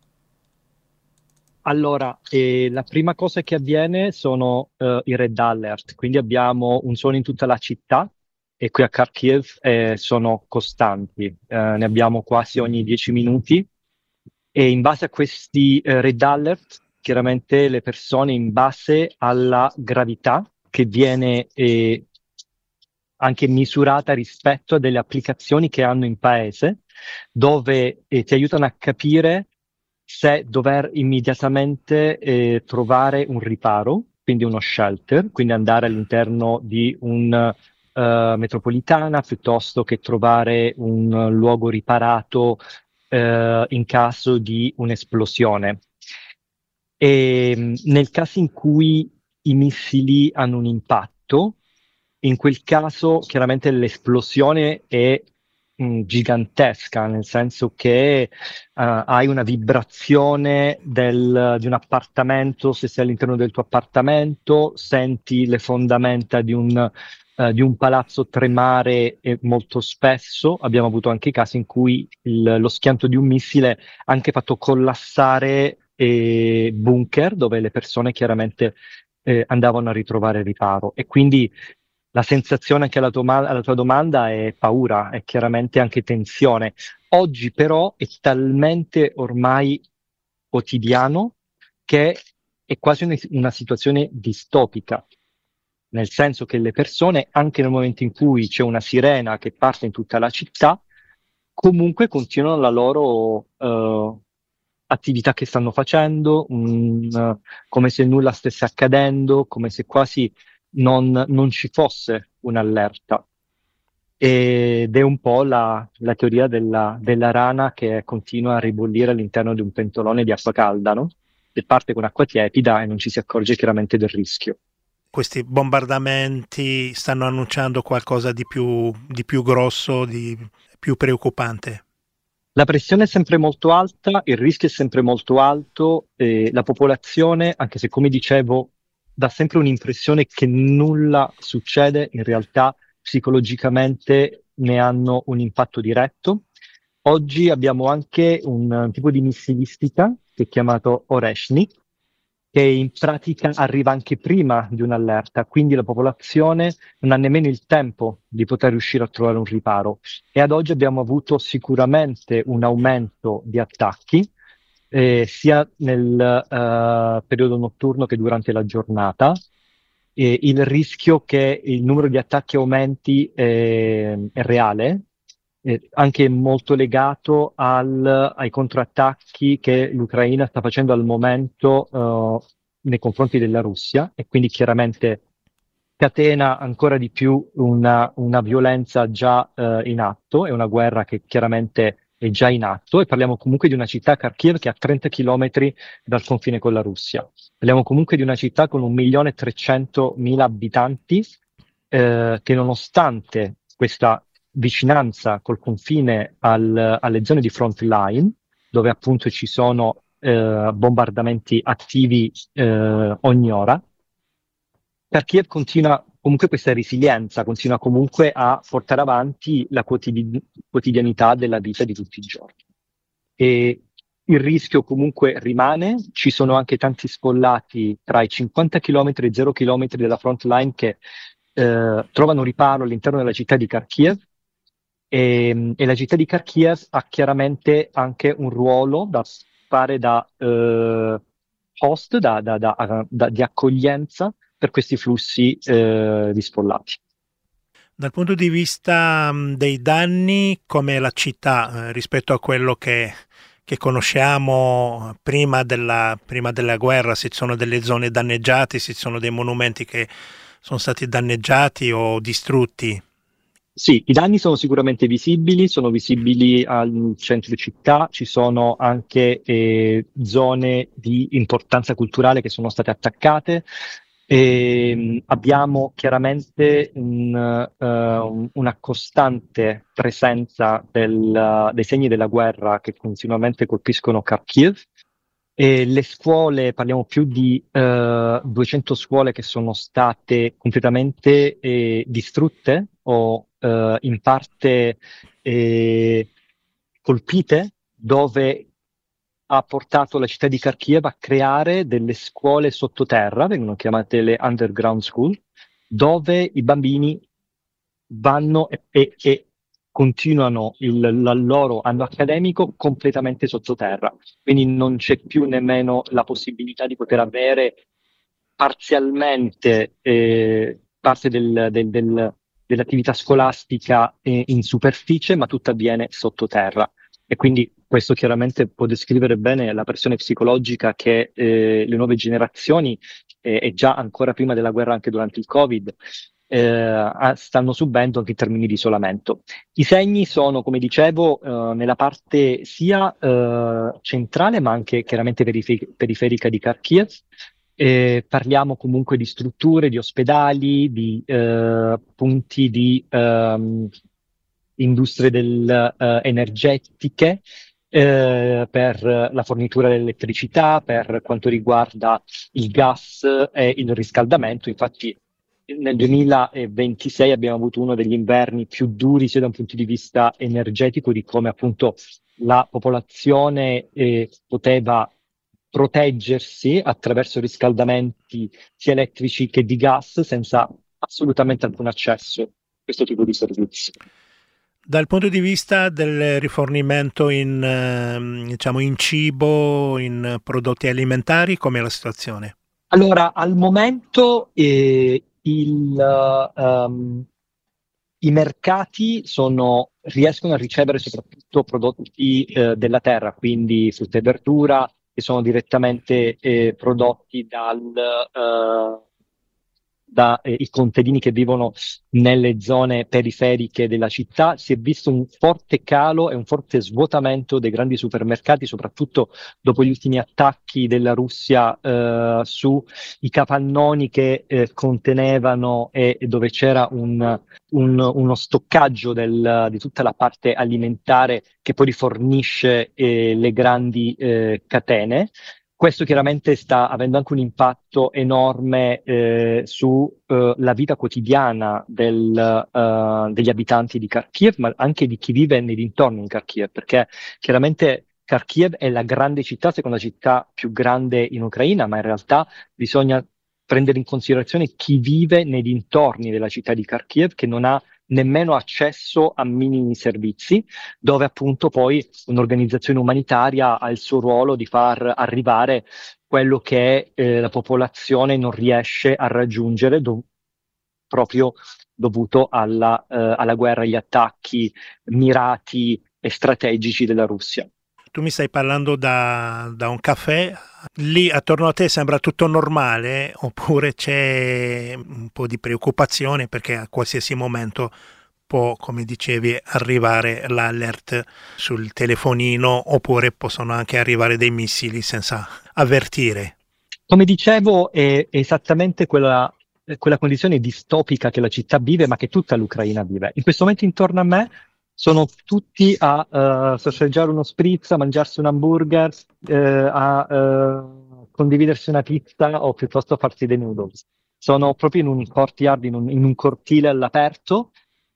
Allora, la prima cosa che avviene sono i red alert, quindi abbiamo un suono in tutta la città, e qui a Kharkiv sono costanti, ne abbiamo quasi ogni 10 minuti, e in base a questi red alert, chiaramente le persone, in base alla gravità che viene anche misurata rispetto a delle applicazioni che hanno in paese, dove ti aiutano a capire se dover immediatamente trovare un riparo, quindi uno shelter, quindi andare all'interno di un metropolitana, piuttosto che trovare un luogo riparato in caso di un'esplosione. E nel caso in cui i missili hanno un impatto, in quel caso chiaramente l'esplosione è gigantesca, nel senso che hai una vibrazione di un appartamento. Se sei all'interno del tuo appartamento, senti le fondamenta di un palazzo tremare, e molto spesso abbiamo avuto anche casi in cui lo schianto di un missile ha anche fatto collassare bunker dove le persone chiaramente andavano a ritrovare riparo. E quindi la sensazione anche alla tua domanda è paura, è chiaramente anche tensione. Oggi però è talmente ormai quotidiano che è quasi una situazione distopica, nel senso che le persone, anche nel momento in cui c'è una sirena che parte in tutta la città, comunque continuano la loro attività che stanno facendo, come se nulla stesse accadendo, come se quasi non ci fosse un'allerta. Ed è un po' la teoria della rana che continua a ribollire all'interno di un pentolone di acqua calda, no? Che parte con acqua tiepida e non ci si accorge chiaramente del rischio. Questi bombardamenti stanno annunciando qualcosa di più grosso, di più preoccupante. La pressione è sempre molto alta, il rischio è sempre molto alto, la popolazione, anche se come dicevo, dà sempre un'impressione che nulla succede, in realtà psicologicamente ne hanno un impatto diretto. Oggi abbiamo anche un tipo di missilistica che è chiamato Oreshnik, che in pratica arriva anche prima di un'allerta, quindi la popolazione non ha nemmeno il tempo di poter riuscire a trovare un riparo. E ad oggi abbiamo avuto sicuramente un aumento di attacchi, sia nel periodo notturno che durante la giornata. Il rischio che il numero di attacchi aumenti è reale, anche molto legato ai contrattacchi che l'Ucraina sta facendo al momento nei confronti della Russia, e quindi chiaramente catena ancora di più una violenza già in atto, è una guerra che chiaramente è già in atto, e parliamo comunque di una città, Kharkiv, che è a 30 chilometri dal confine con la Russia. Parliamo comunque di una città con 1.300.000 abitanti, che nonostante questa vicinanza col confine alle zone di front line, dove appunto ci sono bombardamenti attivi ogni ora, Kharkiv continua comunque questa resilienza, continua comunque a portare avanti la quotidianità della vita di tutti i giorni. E il rischio comunque rimane, ci sono anche tanti sfollati tra i 50 km e i 0 km della front line che trovano riparo all'interno della città di Kharkiv, e la città di Kharkiv ha chiaramente anche un ruolo da fare da host, di accoglienza per questi flussi di sfollati. Dal punto di vista dei danni, com'è la città rispetto a quello che conosciamo prima della guerra? Se ci sono delle zone danneggiate, se ci sono dei monumenti che sono stati danneggiati o distrutti? Sì, i danni sono sicuramente visibili, sono visibili al centro città, ci sono anche zone di importanza culturale che sono state attaccate. Abbiamo chiaramente una costante presenza dei segni della guerra che continuamente colpiscono Kharkiv. E le scuole, parliamo più di 200 scuole che sono state completamente distrutte o in parte colpite, dove ha portato la città di Kharkiv a creare delle scuole sottoterra, vengono chiamate le underground school, dove i bambini vanno e continuano il loro anno accademico completamente sottoterra. Quindi non c'è più nemmeno la possibilità di poter avere parzialmente parte dell'attività scolastica in superficie, ma tutto avviene sottoterra. E quindi questo chiaramente può descrivere bene la pressione psicologica che le nuove generazioni, e già ancora prima della guerra, anche durante il Covid, stanno subendo anche in termini di isolamento. I segni sono, come dicevo, nella parte sia centrale ma anche chiaramente periferica di Kharkiv. Parliamo comunque di strutture, di ospedali, di punti di industrie energetiche, per la fornitura dell'elettricità, per quanto riguarda il gas e il riscaldamento. Infatti nel 2026 abbiamo avuto uno degli inverni più duri sia da un punto di vista energetico, di come appunto la popolazione poteva proteggersi attraverso riscaldamenti sia elettrici che di gas senza assolutamente alcun accesso a questo tipo di servizi. Dal punto di vista del rifornimento in cibo, in prodotti alimentari, com'è la situazione? Allora, al momento i mercati riescono a ricevere soprattutto prodotti della terra, quindi frutta e verdura, che sono direttamente prodotti dai contadini che vivono nelle zone periferiche della città. Si è visto un forte calo e un forte svuotamento dei grandi supermercati, soprattutto dopo gli ultimi attacchi della Russia sui capannoni che contenevano e dove c'era uno stoccaggio di tutta la parte alimentare che poi rifornisce le grandi catene. Questo chiaramente sta avendo anche un impatto enorme sulla vita quotidiana degli abitanti di Kharkiv, ma anche di chi vive nei dintorni di Kharkiv, perché chiaramente Kharkiv è la grande città, seconda città più grande in Ucraina, ma in realtà bisogna prendere in considerazione chi vive nei dintorni della città di Kharkiv, che non ha nemmeno accesso a minimi servizi, dove appunto poi un'organizzazione umanitaria ha il suo ruolo di far arrivare quello che la popolazione non riesce a raggiungere proprio dovuto alla guerra, agli attacchi mirati e strategici della Russia. Tu mi stai parlando da un caffè, lì attorno a te sembra tutto normale oppure c'è un po' di preoccupazione perché a qualsiasi momento può, come dicevi, arrivare l'alert sul telefonino oppure possono anche arrivare dei missili senza avvertire? Come dicevo, è esattamente quella condizione distopica che la città vive, ma che tutta l'Ucraina vive. In questo momento intorno a me sono tutti a sorseggiare uno spritz, a mangiarsi un hamburger, a condividersi una pizza o piuttosto a farsi dei noodles. Sono proprio in un courtyard, in un cortile all'aperto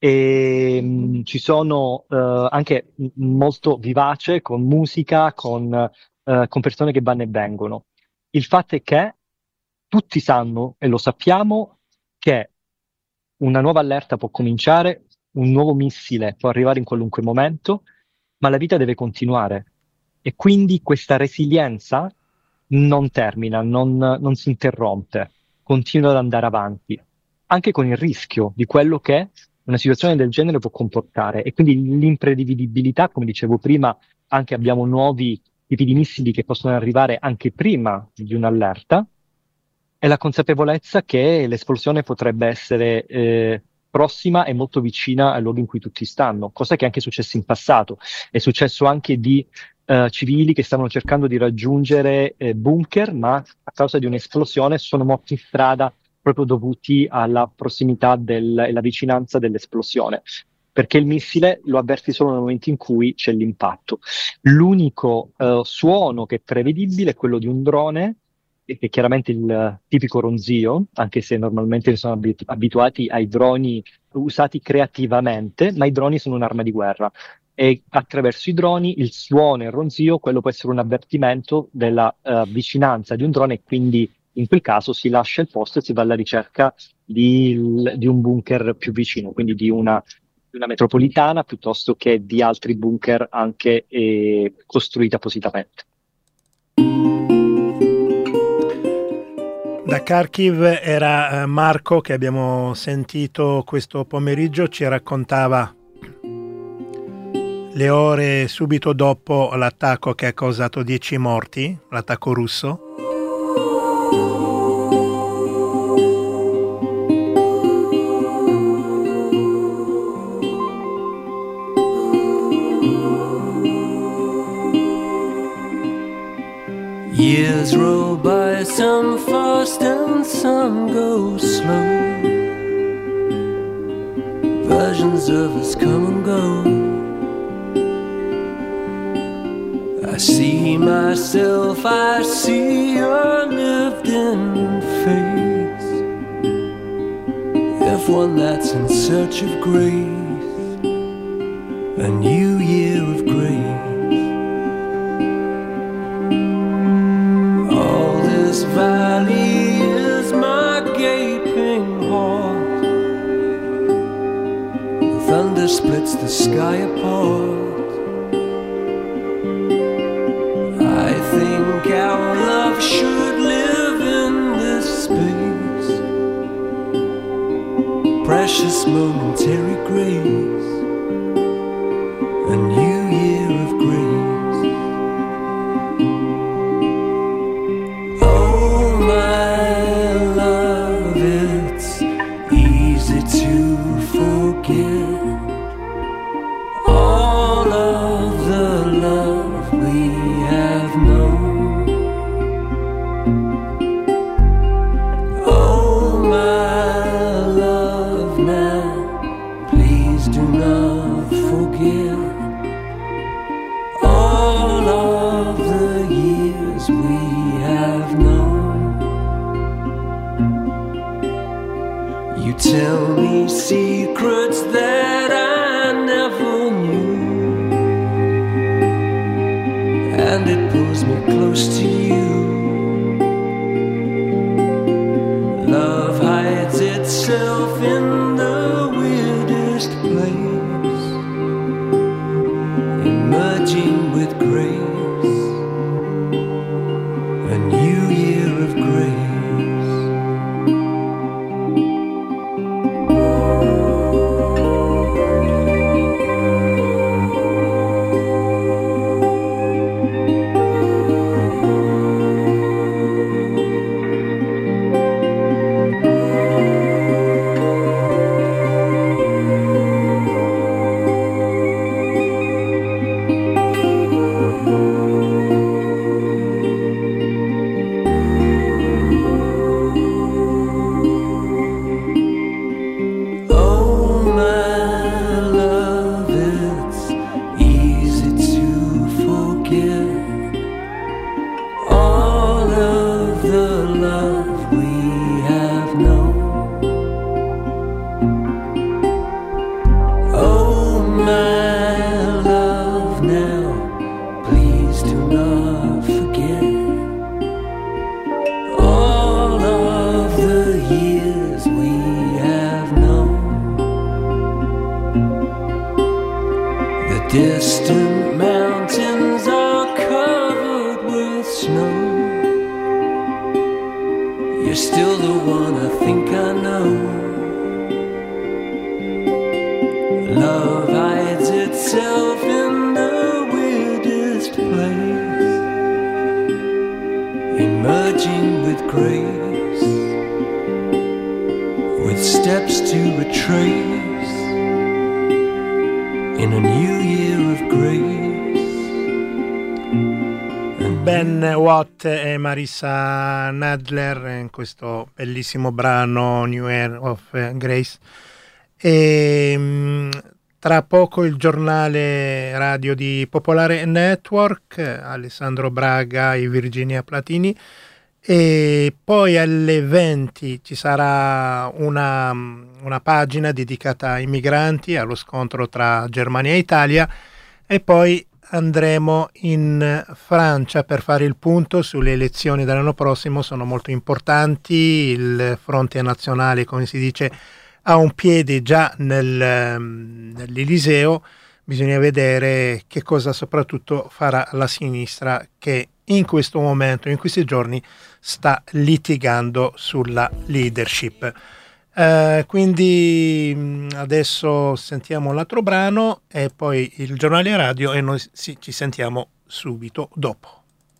e ci sono anche molto vivace, con musica, con persone che vanno e vengono. Il fatto è che tutti sanno, e lo sappiamo, che una nuova allerta può cominciare, un nuovo missile può arrivare in qualunque momento, ma la vita deve continuare. E quindi questa resilienza non termina, non si interrompe, continua ad andare avanti, anche con il rischio di quello che una situazione del genere può comportare. E quindi l'imprevedibilità, come dicevo prima, anche abbiamo nuovi tipi di missili che possono arrivare anche prima di un'allerta, e la consapevolezza che l'esplosione potrebbe essere prossima e molto vicina ai luoghi in cui tutti stanno, cosa che è anche successa in passato. È successo anche di civili che stavano cercando di raggiungere bunker, ma a causa di un'esplosione sono morti in strada proprio dovuti alla prossimità e la vicinanza dell'esplosione, perché il missile lo avverti solo nel momento in cui c'è l'impatto. L'unico suono che è prevedibile è quello di un drone, che è chiaramente il tipico ronzio, anche se normalmente sono abituati ai droni usati creativamente, ma i droni sono un'arma di guerra. E attraverso i droni il suono e il ronzio, quello può essere un avvertimento della vicinanza di un drone, e quindi in quel caso si lascia il posto e si va alla ricerca di un bunker più vicino, quindi di una metropolitana piuttosto che di altri bunker anche costruiti appositamente. Da Kharkiv era Marco che abbiamo sentito questo pomeriggio, ci raccontava le ore subito dopo l'attacco che ha causato 10 morti, l'attacco russo. Years roll by, some fast and some go slow. Versions of us come and go. I see myself, I see your lived-in face. If one that's in search of grace, a new year of grace. thunder splits the sky apart. I think our love should live in this space, precious momentary grace, a new year of grace. Oh my love, it's easy to forget all of the love we have known. Oh my love, now please do not forget all of the years we have known. You tell me secrets that I never knew, and it pulls me close to you. Love hides itself in the weirdest place, emerging with grace, a new year of grace. Oh my love, it's easy to forget all of the love we have known. Oh my love, now please do not forget all of the years we have known. The distant mountains are covered with snow. You're still the one I think I know. Love hides itself in the weirdest place, emerging with grace, with steps to retrace, in a new year of grace. Ben Watt e Marissa Nadler in questo bellissimo brano New Year of Grace. E tra poco il giornale radio di Popolare Network, Alessandro Braga e Virginia Platini, e poi alle 20 ci sarà una pagina dedicata ai migranti, allo scontro tra Germania e Italia, e poi andremo in Francia per fare il punto sulle elezioni dell'anno prossimo. Sono molto importanti, il fronte nazionale, come si dice, ha un piede già nell'Eliseo. Bisogna vedere che cosa soprattutto farà la sinistra, che in questo momento, in questi giorni, sta litigando sulla leadership. Quindi adesso sentiamo l'altro brano e poi il giornale radio, e noi ci sentiamo subito dopo.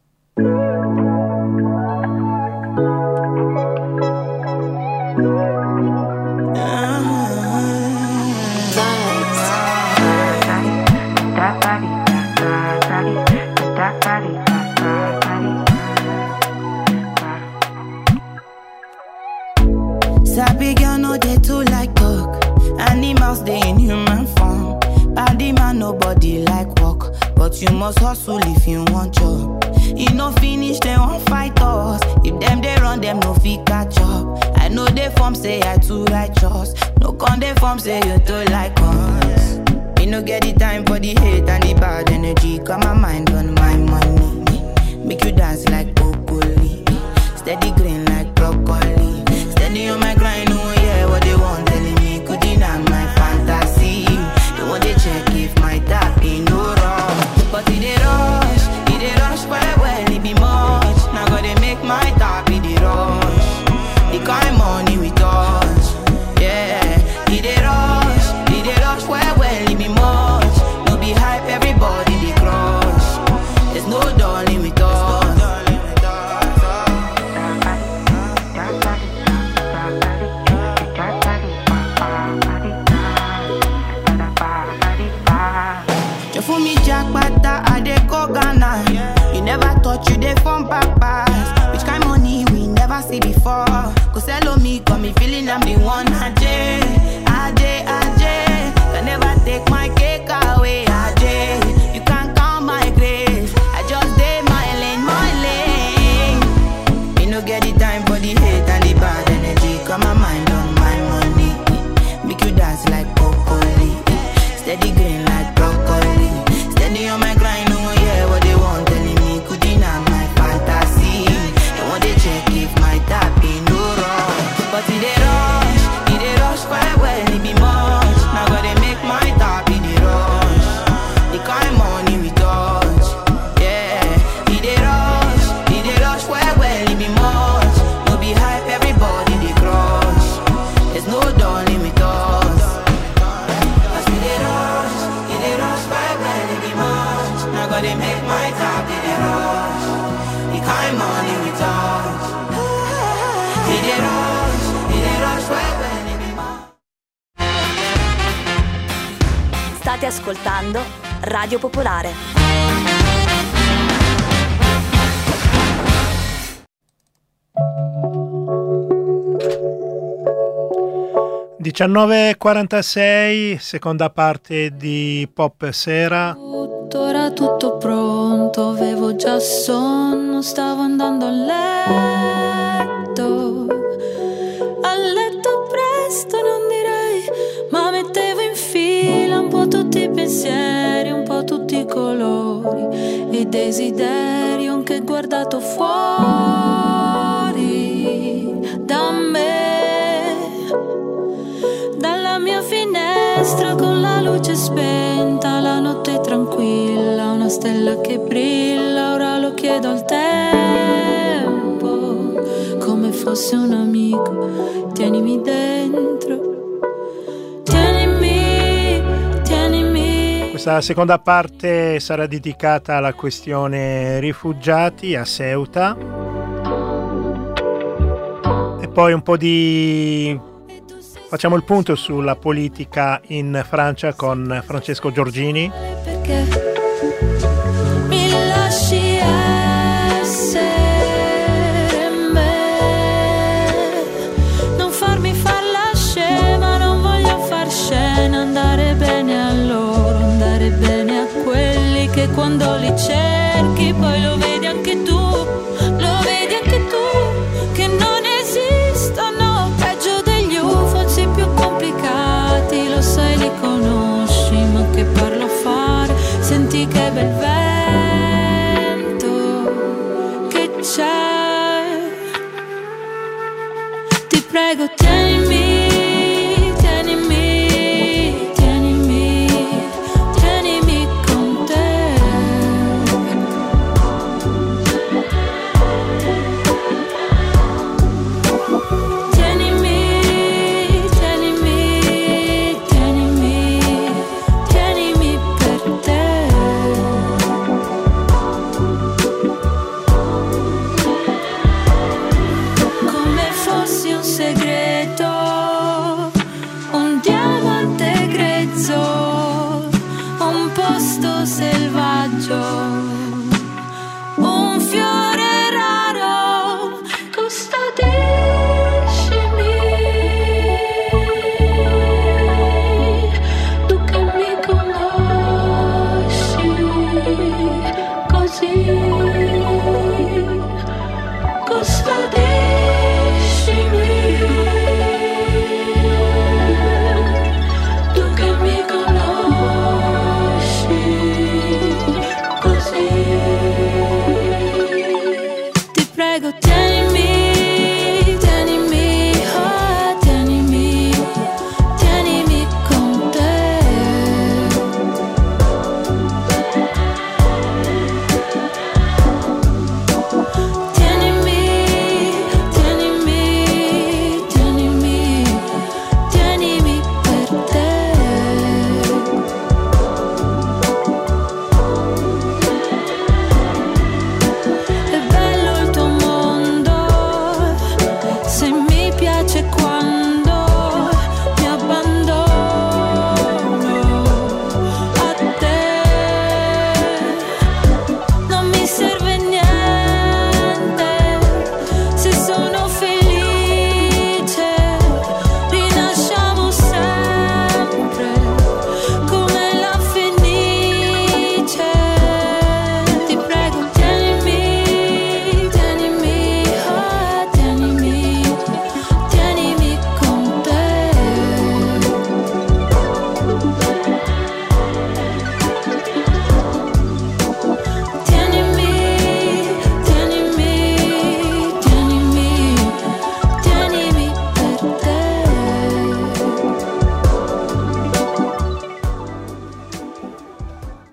Sabi girl no dey too like talk. Animals dey in human form. Body man nobody like work, but you must hustle if you want job. E no finish they won't fight us. If them they run them no fit catch up. I know they form say I too righteous. No con they form say you too like us. Me no get the time for the hate and the bad energy. Got my mind on my money. Make you dance like broccoli. Steady green like broccoli. Steady on my grind, oh yeah, what they want telling me could deny my fantasy. You fool me jackpata, I dey go Ghana. You never thought you dey from papas. Which kind money we never see before. Cause hello me, got me feeling I'm the one. Ajay, can never take my cake away. Ajay, you can't count my grace. I just dey my lane. You no get the time for the hate and the bad energy. Got my mind on my money. Make you dance like broccoli. Steady green like broccoli. Steady on my grind, no one hear what they want. Telling me could deny my fantasy. They want to check if my tap ain't no wrong. But it dey rush quite well, it be much. Now gotta make my tap in the rush. The kind money we touch, yeah. It dey rush quite well, it be much. No be hype, everybody they crush. There's no dawn limit us. Cause it dey rush quite well, it be much. Now gotta make my tap in the rush. The kind money we touch. It dey rush quite well, it be much. State ascoltando Radio Popolare. (19:46), seconda parte di Pop Sera. Era tutto pronto, avevo già sonno, stavo andando a letto presto, non direi, ma mettevo in fila un po' tutti i pensieri, un po' tutti i colori, i desideri, anche guardato fuori da me, dalla mia finestra con la luce spenta, la notte tranquilla, una stella che brilla, ora lo chiedo al tempo, come fosse un amico, tienimi dentro, tienimi. Questa seconda parte sarà dedicata alla questione rifugiati a Ceuta e poi un po' facciamo il punto sulla politica in Francia con Francesco Giorgini. Perché mi lasci essere me, non farmi far la scema, non voglio far scena, andare bene a loro, andare bene a quelli che quando li cerchi poi lo vedi anche tu, che non esistono, peggio degli UFO, più complicati, lo sai, li conosci, ma che parlo a fare, senti che bel vento che c'è, ti prego tienimi con te, tienimi per te, come fossi un segreto, un diamante grezzo, un posto selvaggio, un fiore raro, custodiscimi, tu che mi conosci così, custodiscimi, tu che mi conosci così.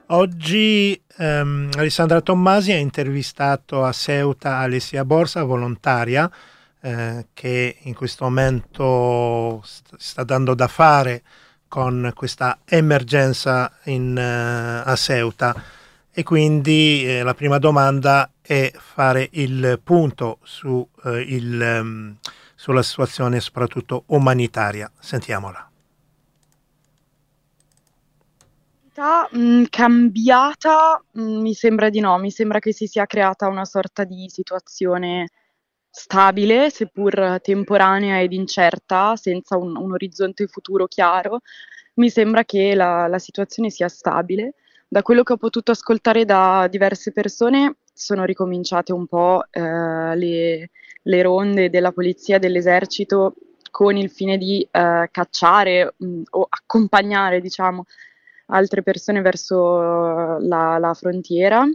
Oggi Alessandra Tommasi ha intervistato a Ceuta Alessia Borsa, volontaria, che in questo momento sta dando da fare con questa emergenza a Ceuta, e quindi la prima domanda è fare il punto sulla situazione soprattutto umanitaria. Sentiamola. Cambiata, mi sembra di no, mi sembra che si sia creata una sorta di situazione stabile, seppur temporanea ed incerta, senza un orizzonte futuro chiaro. Mi sembra che la situazione sia stabile. Da quello che ho potuto ascoltare da diverse persone, sono ricominciate un po' le ronde della polizia e dell'esercito con il fine di cacciare o accompagnare, diciamo, altre persone verso la frontiera.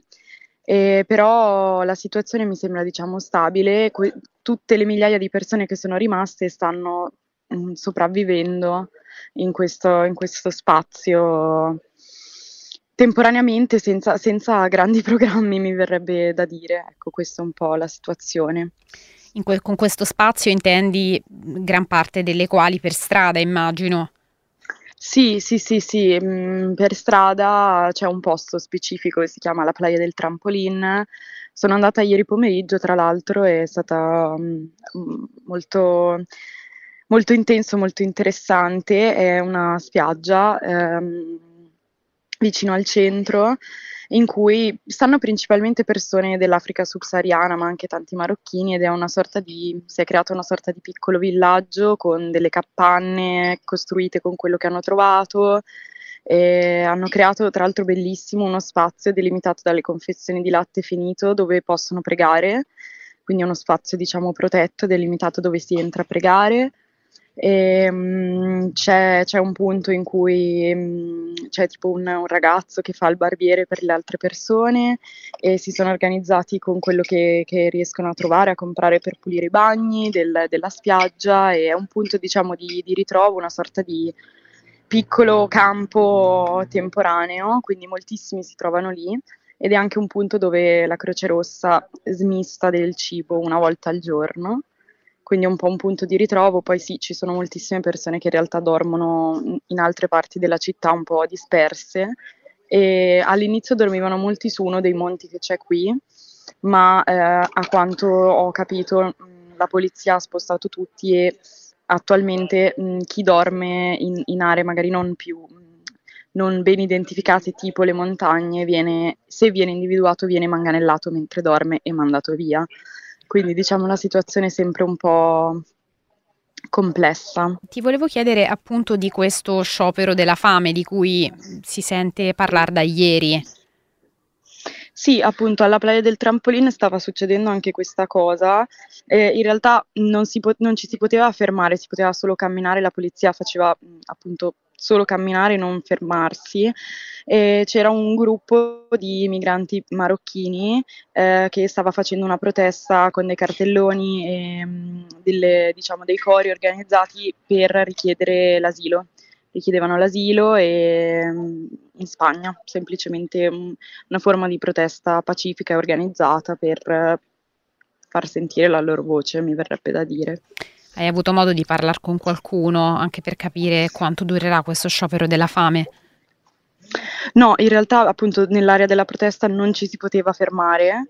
Però la situazione mi sembra, diciamo, stabile. Tutte le migliaia di persone che sono rimaste stanno sopravvivendo in questo spazio temporaneamente, senza grandi programmi, mi verrebbe da dire. Ecco, questa è un po' la situazione. Con questo spazio intendi gran parte delle quali per strada, immagino? Sì, per strada c'è un posto specifico che si chiama la Playa del Trampolin. Sono andata ieri pomeriggio, tra l'altro, è stata molto, molto intenso, molto interessante. È una spiaggia vicino al centro, in cui stanno principalmente persone dell'Africa subsahariana, ma anche tanti marocchini, ed si è creato una sorta di piccolo villaggio con delle capanne costruite con quello che hanno trovato. E hanno creato, tra l'altro bellissimo, uno spazio delimitato dalle confezioni di latte finito dove possono pregare, quindi è uno spazio, diciamo, protetto, delimitato, dove si entra a pregare. C'è un punto in cui c'è tipo un ragazzo che fa il barbiere per le altre persone, e si sono organizzati con quello che riescono a trovare, a comprare per pulire i bagni della spiaggia. E è un punto, diciamo, di ritrovo, una sorta di piccolo campo temporaneo, quindi moltissimi si trovano lì, ed è anche un punto dove la Croce Rossa smista del cibo una volta al giorno. Quindi è un po' un punto di ritrovo. Poi sì, ci sono moltissime persone che in realtà dormono in altre parti della città, un po' disperse, e all'inizio dormivano molti su uno dei monti che c'è qui, ma a quanto ho capito la polizia ha spostato tutti, e attualmente chi dorme in aree magari non ben identificate, tipo le montagne, se viene individuato, viene manganellato mentre dorme e mandato via. Quindi, diciamo, la situazione è sempre un po' complessa. Ti volevo chiedere appunto di questo sciopero della fame di cui si sente parlare da ieri. Sì, appunto alla Playa del Trampolin stava succedendo anche questa cosa. In realtà non ci si poteva fermare, si poteva solo camminare. La polizia faceva appunto solo camminare, non fermarsi. C'era un gruppo di migranti marocchini che stava facendo una protesta con dei cartelloni e dei cori organizzati per richiedere l'asilo. Richiedevano l'asilo in Spagna, semplicemente una forma di protesta pacifica e organizzata per far sentire la loro voce, mi verrebbe da dire. Hai avuto modo di parlare con qualcuno anche per capire quanto durerà questo sciopero della fame? No, in realtà appunto nell'area della protesta non ci si poteva fermare,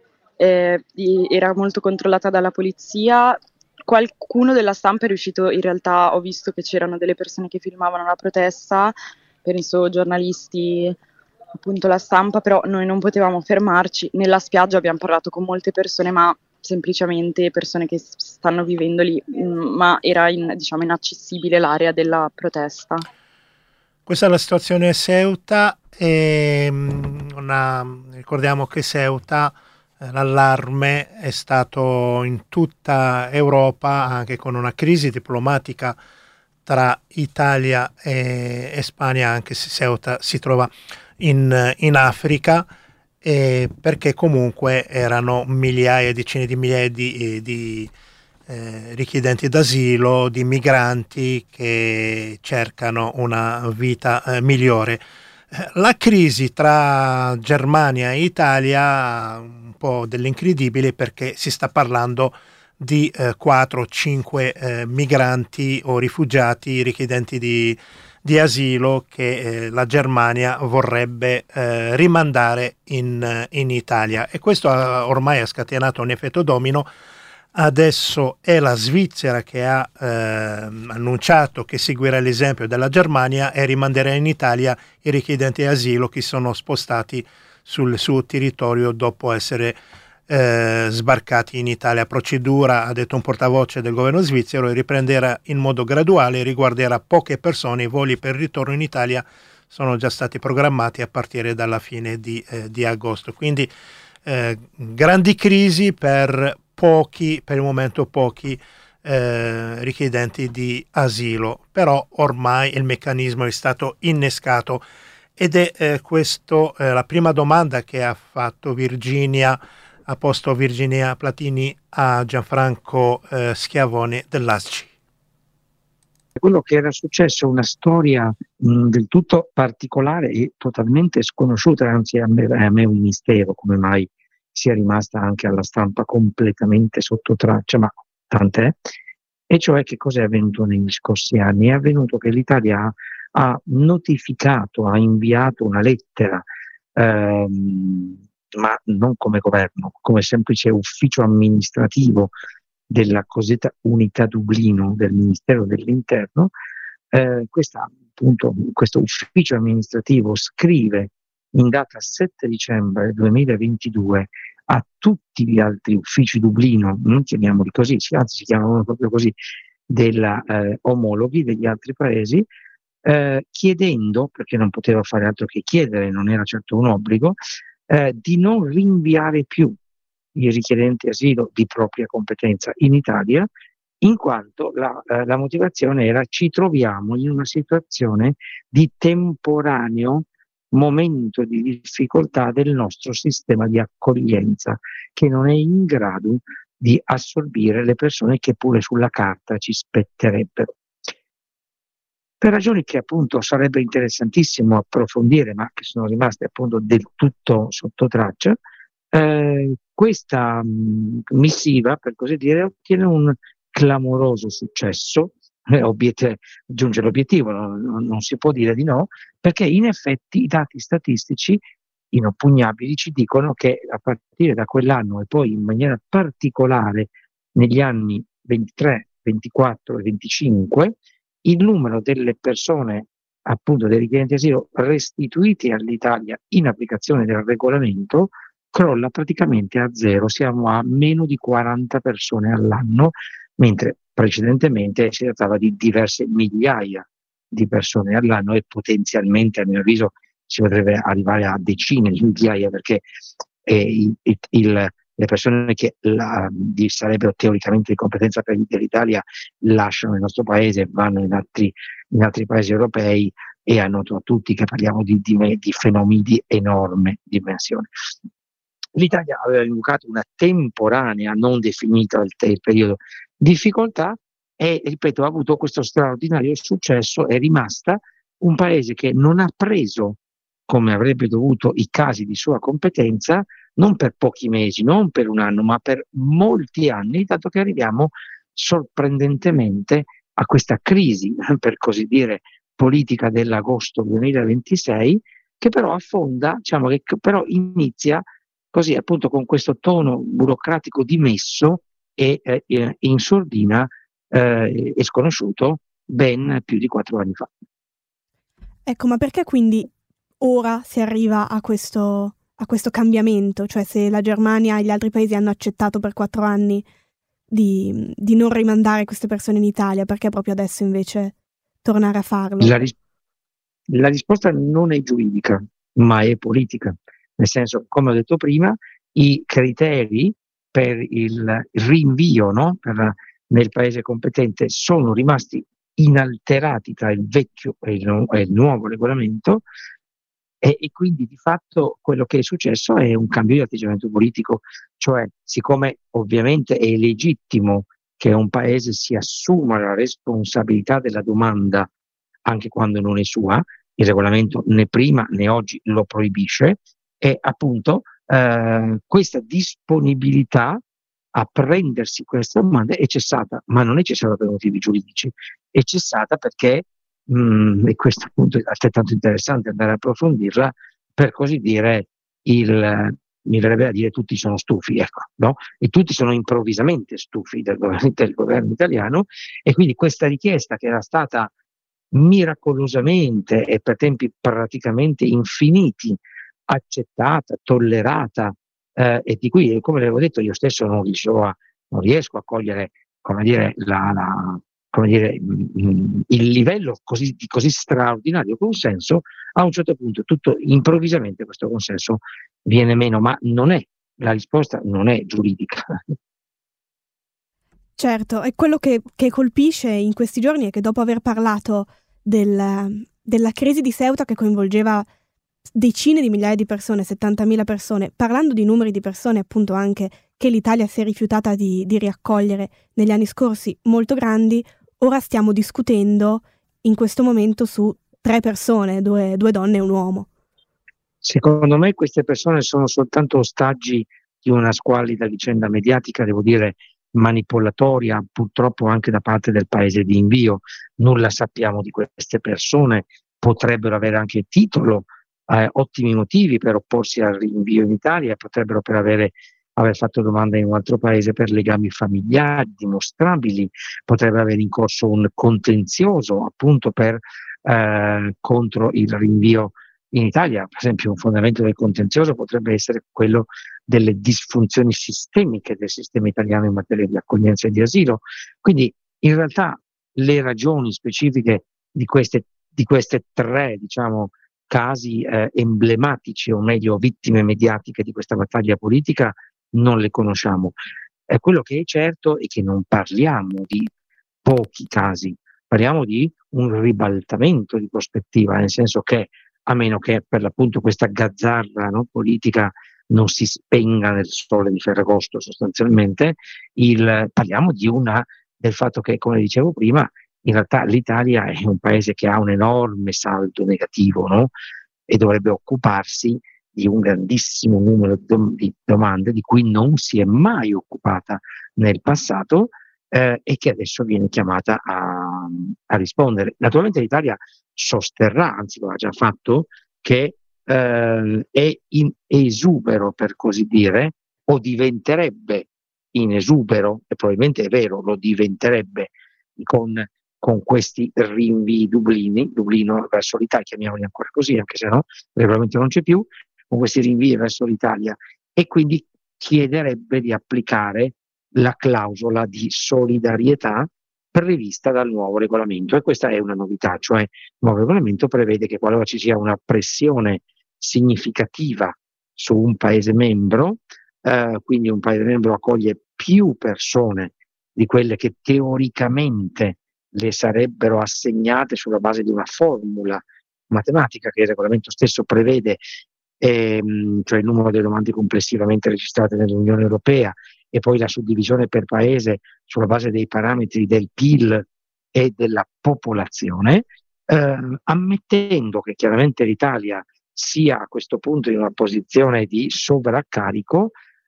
era molto controllata dalla polizia. Qualcuno della stampa è riuscito, in realtà ho visto che c'erano delle persone che filmavano la protesta, penso giornalisti, appunto la stampa, però noi non potevamo fermarci. Nella spiaggia abbiamo parlato con molte persone, ma semplicemente persone che stanno vivendo lì, ma era inaccessibile l'area della protesta. Questa è la situazione a Ceuta, e ricordiamo che Ceuta, l'allarme è stato in tutta Europa, anche con una crisi diplomatica tra Italia e Spagna, anche se Ceuta si trova in Africa, perché comunque erano decine di migliaia di richiedenti d'asilo, di migranti che cercano una vita migliore. La crisi tra Germania e Italia, un po' dell'incredibile, perché si sta parlando di 4-5 migranti o rifugiati richiedenti di asilo che la Germania vorrebbe rimandare in Italia, e questo ormai ha scatenato un effetto domino. Adesso è la Svizzera che ha annunciato che seguirà l'esempio della Germania e rimanderà in Italia i richiedenti asilo che sono spostati sul suo territorio dopo essere sbarcati in Italia. Procedura, ha detto un portavoce del governo svizzero, e riprenderà in modo graduale e riguarderà poche persone. I voli per il ritorno in Italia sono già stati programmati a partire dalla fine di agosto. Quindi grandi crisi per il momento pochi richiedenti di asilo, però ormai il meccanismo è stato innescato, ed è questo la prima domanda che ha posto Virginia Platini a Gianfranco Schiavone dell'ASCI. Quello che era successo, una storia del tutto particolare e totalmente sconosciuta, anzi a me è un mistero come mai sia rimasta anche alla stampa completamente sotto traccia, ma tant'è. E cioè, che cosa è avvenuto negli scorsi anni? È avvenuto che l'Italia ha notificato, ha inviato una lettera, ma non come governo, come semplice ufficio amministrativo della cosiddetta Unità Dublino del Ministero dell'Interno. Questo ufficio amministrativo scrive in data 7 dicembre 2022 a tutti gli altri uffici Dublino, non chiamiamoli così, anzi si chiamano proprio così, della omologhi degli altri paesi, chiedendo, perché non poteva fare altro che chiedere, non era certo un obbligo, di non rinviare più i richiedenti asilo di propria competenza in Italia, in quanto la motivazione era: ci troviamo in una situazione di temporaneo momento di difficoltà del nostro sistema di accoglienza, che non è in grado di assorbire le persone che pure sulla carta ci spetterebbero. Per ragioni che appunto sarebbe interessantissimo approfondire, ma che sono rimaste appunto del tutto sotto traccia, questa missiva, per così dire, ottiene un clamoroso successo. Giunge l'obiettivo, non si può dire di no, perché in effetti i dati statistici inoppugnabili ci dicono che a partire da quell'anno, e poi in maniera particolare negli anni 23, 24 e 25, il numero delle persone, appunto dei richiedenti asilo restituiti all'Italia in applicazione del regolamento, crolla praticamente a zero. Siamo a meno di 40 persone all'anno, mentre precedentemente si trattava di diverse migliaia di persone all'anno, e potenzialmente, a mio avviso, si potrebbe arrivare a decine di migliaia, perché le persone che sarebbero teoricamente di competenza dell'Italia lasciano il nostro paese, vanno in altri paesi europei, e è noto a tutti che parliamo di fenomeni di enorme dimensione. L'Italia aveva invocato una temporanea, non definita il periodo, difficoltà, e ripeto, ha avuto questo straordinario successo. È rimasta un paese che non ha preso, come avrebbe dovuto, i casi di sua competenza, non per pochi mesi, non per un anno, ma per molti anni, dato che arriviamo sorprendentemente a questa crisi, per così dire, politica dell'agosto 2026, che però affonda, diciamo che però inizia così, appunto, con questo tono burocratico dimesso e in sordina e sconosciuto ben più di 4 anni fa. Ecco, ma perché quindi ora si arriva a questo cambiamento? Cioè, se la Germania e gli altri paesi hanno accettato per 4 anni di non rimandare queste persone in Italia, perché proprio adesso invece tornare a farlo? La risposta non è giuridica, ma è politica. Nel senso, come ho detto prima, i criteri per il rinvio, no, nel paese competente sono rimasti inalterati tra il vecchio e il nuovo regolamento, e quindi di fatto quello che è successo è un cambio di atteggiamento politico. Cioè, siccome ovviamente è legittimo che un paese si assuma la responsabilità della domanda anche quando non è sua, il regolamento né prima né oggi lo proibisce, è appunto questa disponibilità a prendersi queste domande è cessata, ma non è cessata per motivi giuridici, è cessata perché, e questo appunto è altrettanto interessante andare a approfondirla, per così dire, mi verrebbe a dire tutti sono stufi, ecco, no? E tutti sono improvvisamente stufi del governo italiano, e quindi questa richiesta, che era stata miracolosamente e per tempi praticamente infiniti accettata, tollerata, e di cui, come avevo detto, io stesso non riesco a cogliere, come dire, il livello di così straordinario consenso. A un certo punto tutto improvvisamente questo consenso viene meno, ma la risposta non è giuridica. Certo, e quello che colpisce in questi giorni è che dopo aver parlato della crisi di Ceuta, che coinvolgeva decine di migliaia di persone, 70.000 persone, parlando di numeri di persone appunto anche che l'Italia si è rifiutata di riaccogliere negli anni scorsi, molto grandi, ora stiamo discutendo in questo momento su 3 persone, due donne e un uomo. Secondo me queste persone sono soltanto ostaggi di una squallida vicenda mediatica, devo dire manipolatoria, purtroppo anche da parte del paese di invio. Nulla sappiamo di queste persone, potrebbero avere anche titolo, ottimi motivi per opporsi al rinvio in Italia, potrebbero per aver fatto domanda in un altro paese per legami familiari dimostrabili, potrebbe avere in corso un contenzioso appunto contro il rinvio in Italia. Per esempio, un fondamento del contenzioso potrebbe essere quello delle disfunzioni sistemiche del sistema italiano in materia di accoglienza e di asilo. Quindi in realtà le ragioni specifiche di queste 3, diciamo, casi emblematici, o meglio vittime mediatiche di questa battaglia politica, non le conosciamo. Quello che è certo è che non parliamo di pochi casi, parliamo di un ribaltamento di prospettiva, nel senso che, a meno che per l'appunto questa gazzarra, no, politica non si spenga nel sole di Ferragosto sostanzialmente, parliamo del fatto che, come dicevo prima, in realtà l'Italia è un paese che ha un enorme saldo negativo, no? E dovrebbe occuparsi di un grandissimo numero di domande di cui non si è mai occupata nel passato, e che adesso viene chiamata a rispondere. Naturalmente l'Italia sosterrà, anzi lo ha già fatto, che è in esubero, per così dire, o diventerebbe in esubero, e probabilmente è vero, lo diventerebbe con questi rinvii Dublino verso l'Italia, chiamiamoli ancora così, anche se no, probabilmente non c'è più, con questi rinvii verso l'Italia, e quindi chiederebbe di applicare la clausola di solidarietà prevista dal nuovo regolamento. E questa è una novità, cioè il nuovo regolamento prevede che qualora ci sia una pressione significativa su un Paese membro, quindi un Paese membro accoglie più persone di quelle che teoricamente le sarebbero assegnate sulla base di una formula matematica che il regolamento stesso prevede, cioè il numero delle domande complessivamente registrate nell'Unione Europea, e poi la suddivisione per paese sulla base dei parametri del PIL e della popolazione, ammettendo che chiaramente l'Italia sia a questo punto in una posizione di sovraccarico,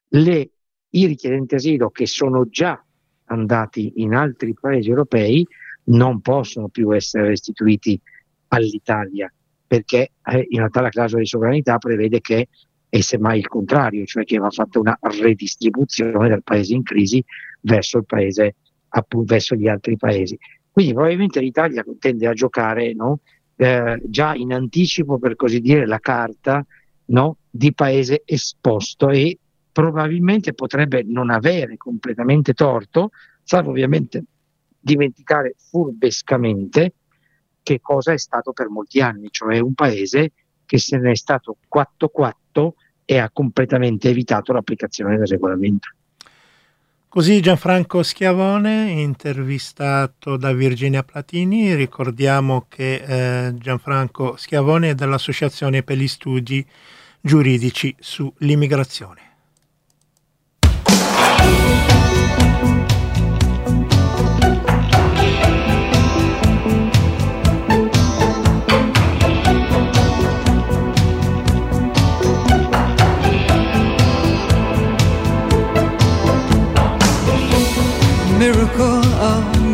i richiedenti asilo che sono già andati in altri paesi europei non possono più essere restituiti all'Italia, perché in realtà la clausola di sovranità prevede che è semmai il contrario, cioè che va fatta una redistribuzione dal paese in crisi verso il paese, verso gli altri paesi. Quindi probabilmente l'Italia tende a giocare, no, già in anticipo, per così dire, la carta, no, di paese esposto, e probabilmente potrebbe non avere completamente torto, salvo ovviamente dimenticare furbescamente che cosa è stato per molti anni, cioè un paese che se ne è stato 4-4 e ha completamente evitato l'applicazione del regolamento. Così Gianfranco Schiavone, intervistato da Virginia Platini. Ricordiamo che Gianfranco Schiavone è dell'Associazione per gli Studi Giuridici sull'Immigrazione.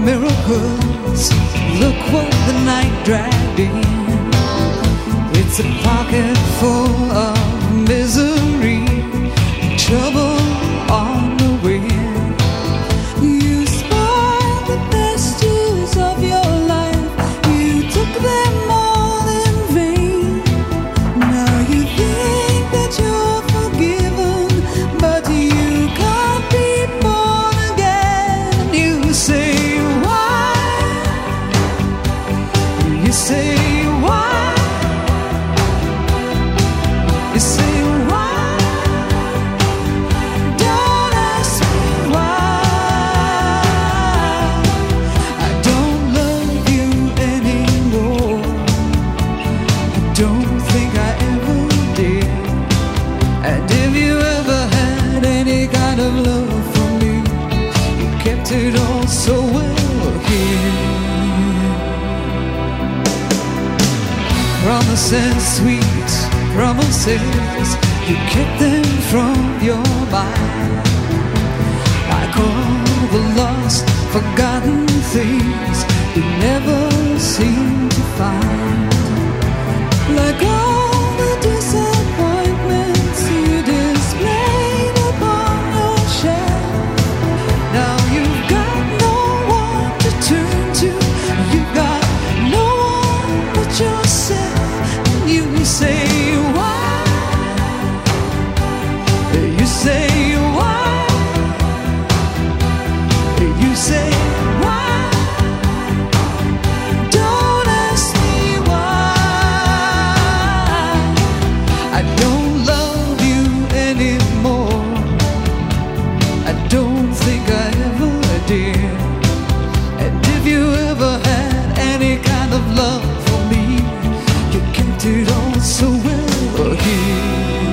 miracles. Look what the night dragged in. It's a pocket full of misery, trouble on the wind. You spoiled the best years of your life. You took them all in vain. Now you think that you're forgiven, but you can't be born again. You say why? You say why? You say why? Don't ask me why. I don't love you anymore. I don't think I ever did. And if you ever had any kind of love for me, you kept it all so well here. Promises, sweet promises, you kept them from your mind. Like all the lost, forgotten things you never seem to find. Like all the disappointments you displayed upon your shelf. Now you've got no one to turn to. You've got no one but yourself. And you say why? You say why? You say why? Don't ask me why. I don't love you anymore. I don't think I ever did. And if you ever had any kind of love for me, you kept it all so well here.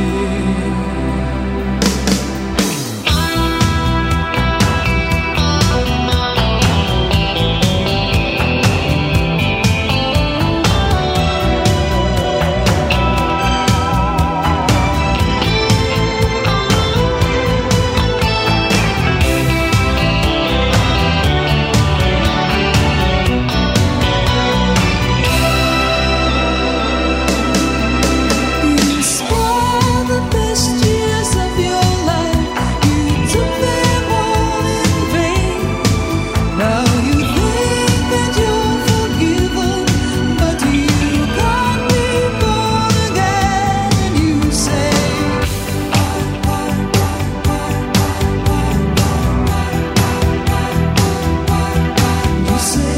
You spoiled the best years of your life. You took them all in vain. Now you think that you're forgiven, but you can't be born again. And you say, you say,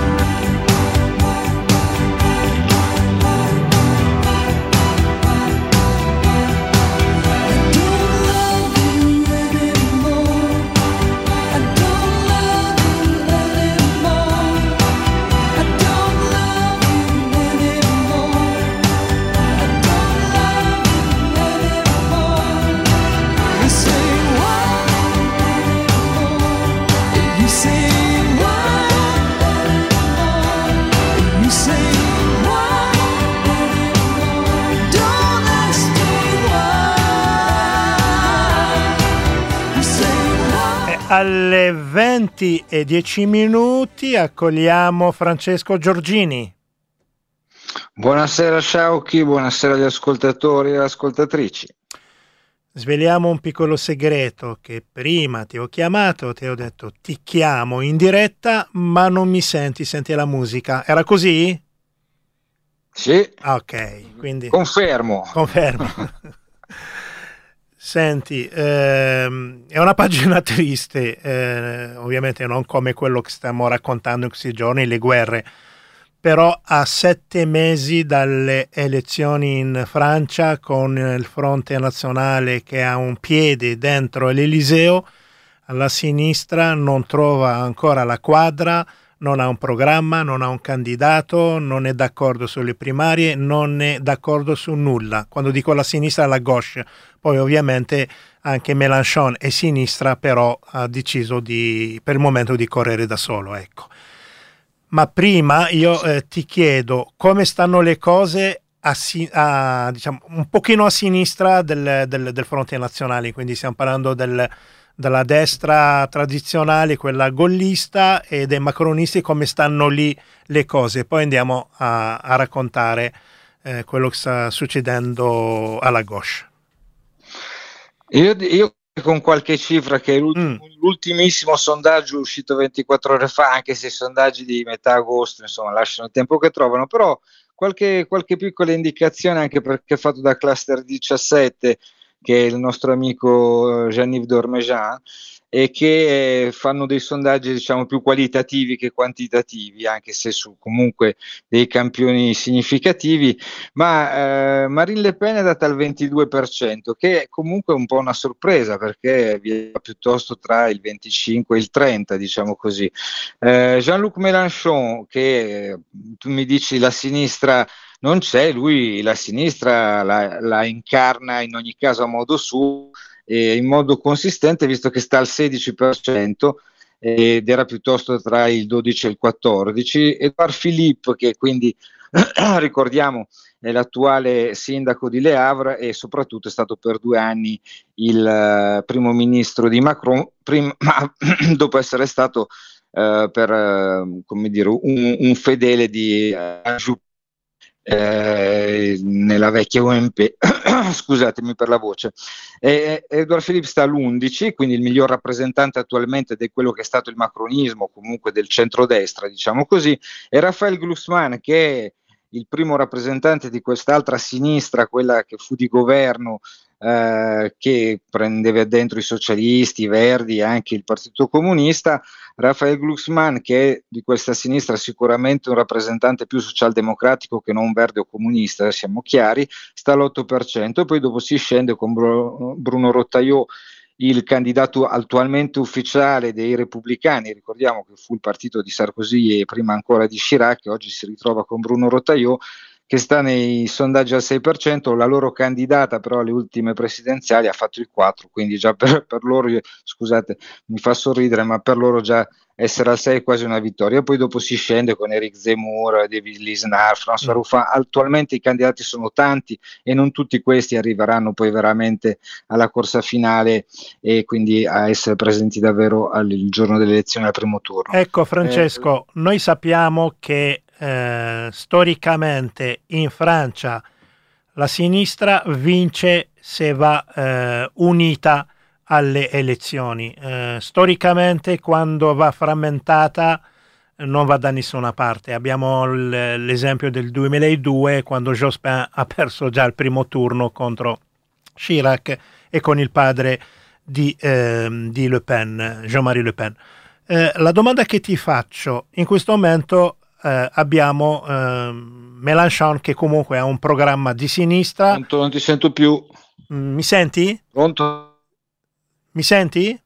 Alle 20:10 accogliamo Francesco Giorgini. Buonasera Sciauchi, buonasera agli ascoltatori e ascoltatrici. Sveliamo un piccolo segreto, che prima ti ho chiamato, ti ho detto ti chiamo in diretta, ma non mi senti la musica. Era così? Sì. Ok, quindi Confermo. Senti, è una pagina triste, ovviamente non come quello che stiamo raccontando in questi giorni, le guerre, però a 7 mesi dalle elezioni in Francia, con il Fronte Nazionale che ha un piede dentro l'Eliseo, la sinistra non trova ancora la quadra, non ha un programma, non ha un candidato, non è d'accordo sulle primarie, non è d'accordo su nulla. Quando dico la sinistra, la gauche. Poi ovviamente anche Mélenchon è sinistra, però ha deciso per il momento di correre da solo, ecco. Ma prima io ti chiedo come stanno le cose diciamo, un pochino a sinistra del Fronte Nazionale, quindi stiamo parlando del della destra tradizionale, quella gollista, e dei macronisti, come stanno lì le cose. Poi andiamo a raccontare quello che sta succedendo alla gauche. Io con qualche cifra, che è l'ultimissimo sondaggio uscito 24 ore fa, anche se i sondaggi di metà agosto insomma lasciano il tempo che trovano, però qualche piccola indicazione, anche perché è fatto da Cluster 17, che è il nostro amico Jean-Yves Dormejean, e che fanno dei sondaggi diciamo più qualitativi che quantitativi, anche se su comunque dei campioni significativi, ma Marine Le Pen è data al 22%, che è comunque un po' una sorpresa, perché viene piuttosto tra il 25 e il 30, diciamo così. Jean-Luc Mélenchon, che tu mi dici la sinistra non c'è, lui la sinistra la incarna in ogni caso a modo suo, in modo consistente, visto che sta al 16% ed era piuttosto tra il 12 e il 14%. Edouard Philippe, che quindi ricordiamo è l'attuale sindaco di Le Havre e soprattutto è stato per 2 anni il primo ministro di Macron, dopo essere stato come dire, un fedele di Juppé nella vecchia UMP. Scusatemi per la voce. Edouard Philippe sta all'11, quindi il miglior rappresentante attualmente di quello che è stato il macronismo, comunque del centrodestra, diciamo così, e Raphaël Glucksmann, che è il primo rappresentante di quest'altra sinistra, quella che fu di governo, che prendeva dentro i socialisti, i verdi e anche il Partito Comunista. Raphaël Glucksmann, che è di questa sinistra sicuramente un rappresentante più socialdemocratico che non verde o comunista, siamo chiari, sta all'8%, poi dopo si scende con Bruno Retailleau, il candidato attualmente ufficiale dei Repubblicani, ricordiamo che fu il partito di Sarkozy e prima ancora di Chirac, che oggi si ritrova con Bruno Retailleau, che sta nei sondaggi al 6%, la loro candidata però alle ultime presidenziali ha fatto il 4%, quindi già per loro, scusate, mi fa sorridere, ma per loro già essere al 6 è quasi una vittoria. Poi dopo si scende con Éric Zemmour, David Lisnard, François Ruffin. Attualmente i candidati sono tanti e non tutti questi arriveranno poi veramente alla corsa finale e quindi a essere presenti davvero il giorno delle elezioni al primo turno. Ecco Francesco, noi sappiamo che storicamente in Francia la sinistra vince se va unita alle elezioni. Storicamente quando va frammentata non va da nessuna parte. Abbiamo l'esempio del 2002, quando Jospin ha perso già il primo turno contro Chirac e con il padre di Le Pen, Jean-Marie Le Pen. La domanda che ti faccio, in questo momento abbiamo Mélenchon, che comunque ha un programma di sinistra. Pronto, non ti sento più. Mi senti? Pronto? Mi senti?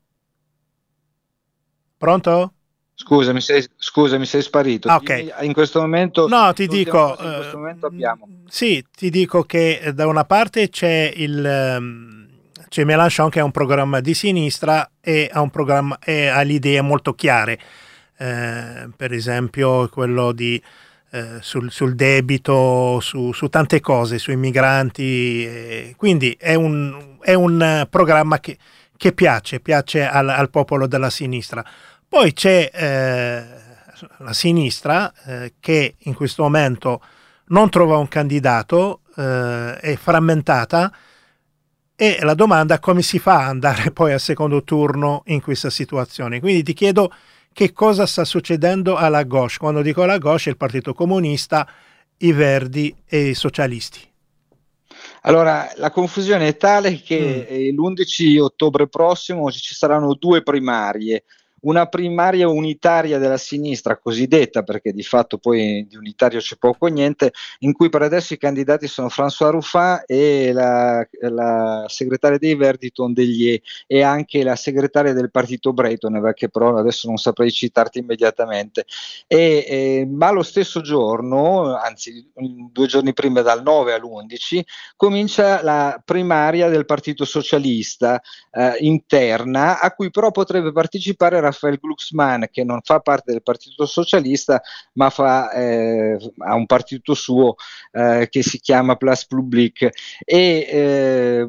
Pronto? Scusa, mi sei sparito. Ok. In questo momento no, ti dico in questo momento abbiamo. Sì, ti dico che da una parte c'è Mélenchon, che ha un programma di sinistra e ha le idee molto chiare. Per esempio quello di sul debito, su tante cose, sui migranti, quindi è un programma che piace al popolo della sinistra. Poi c'è la sinistra che in questo momento non trova un candidato, è frammentata, e la domanda è come si fa ad andare poi al secondo turno in questa situazione. Quindi ti chiedo che cosa sta succedendo alla gauche. Quando dico la gauche è il Partito Comunista, i Verdi e i socialisti. Allora, la confusione è tale che l'11 ottobre prossimo ci saranno 2 primarie. Una primaria unitaria della sinistra cosiddetta, perché di fatto poi di unitario c'è poco o niente, in cui per adesso i candidati sono François Ruffin e la segretaria dei Verdi Tondelier e anche la segretaria del partito Breton, che però adesso non saprei citarti immediatamente. Ma lo stesso giorno, anzi 2 giorni prima, dal 9 all'11, comincia la primaria del Partito Socialista interna, a cui però potrebbe partecipare Raphaël Glucksmann, che non fa parte del Partito Socialista, ma ha un partito suo che si chiama Place Publique, e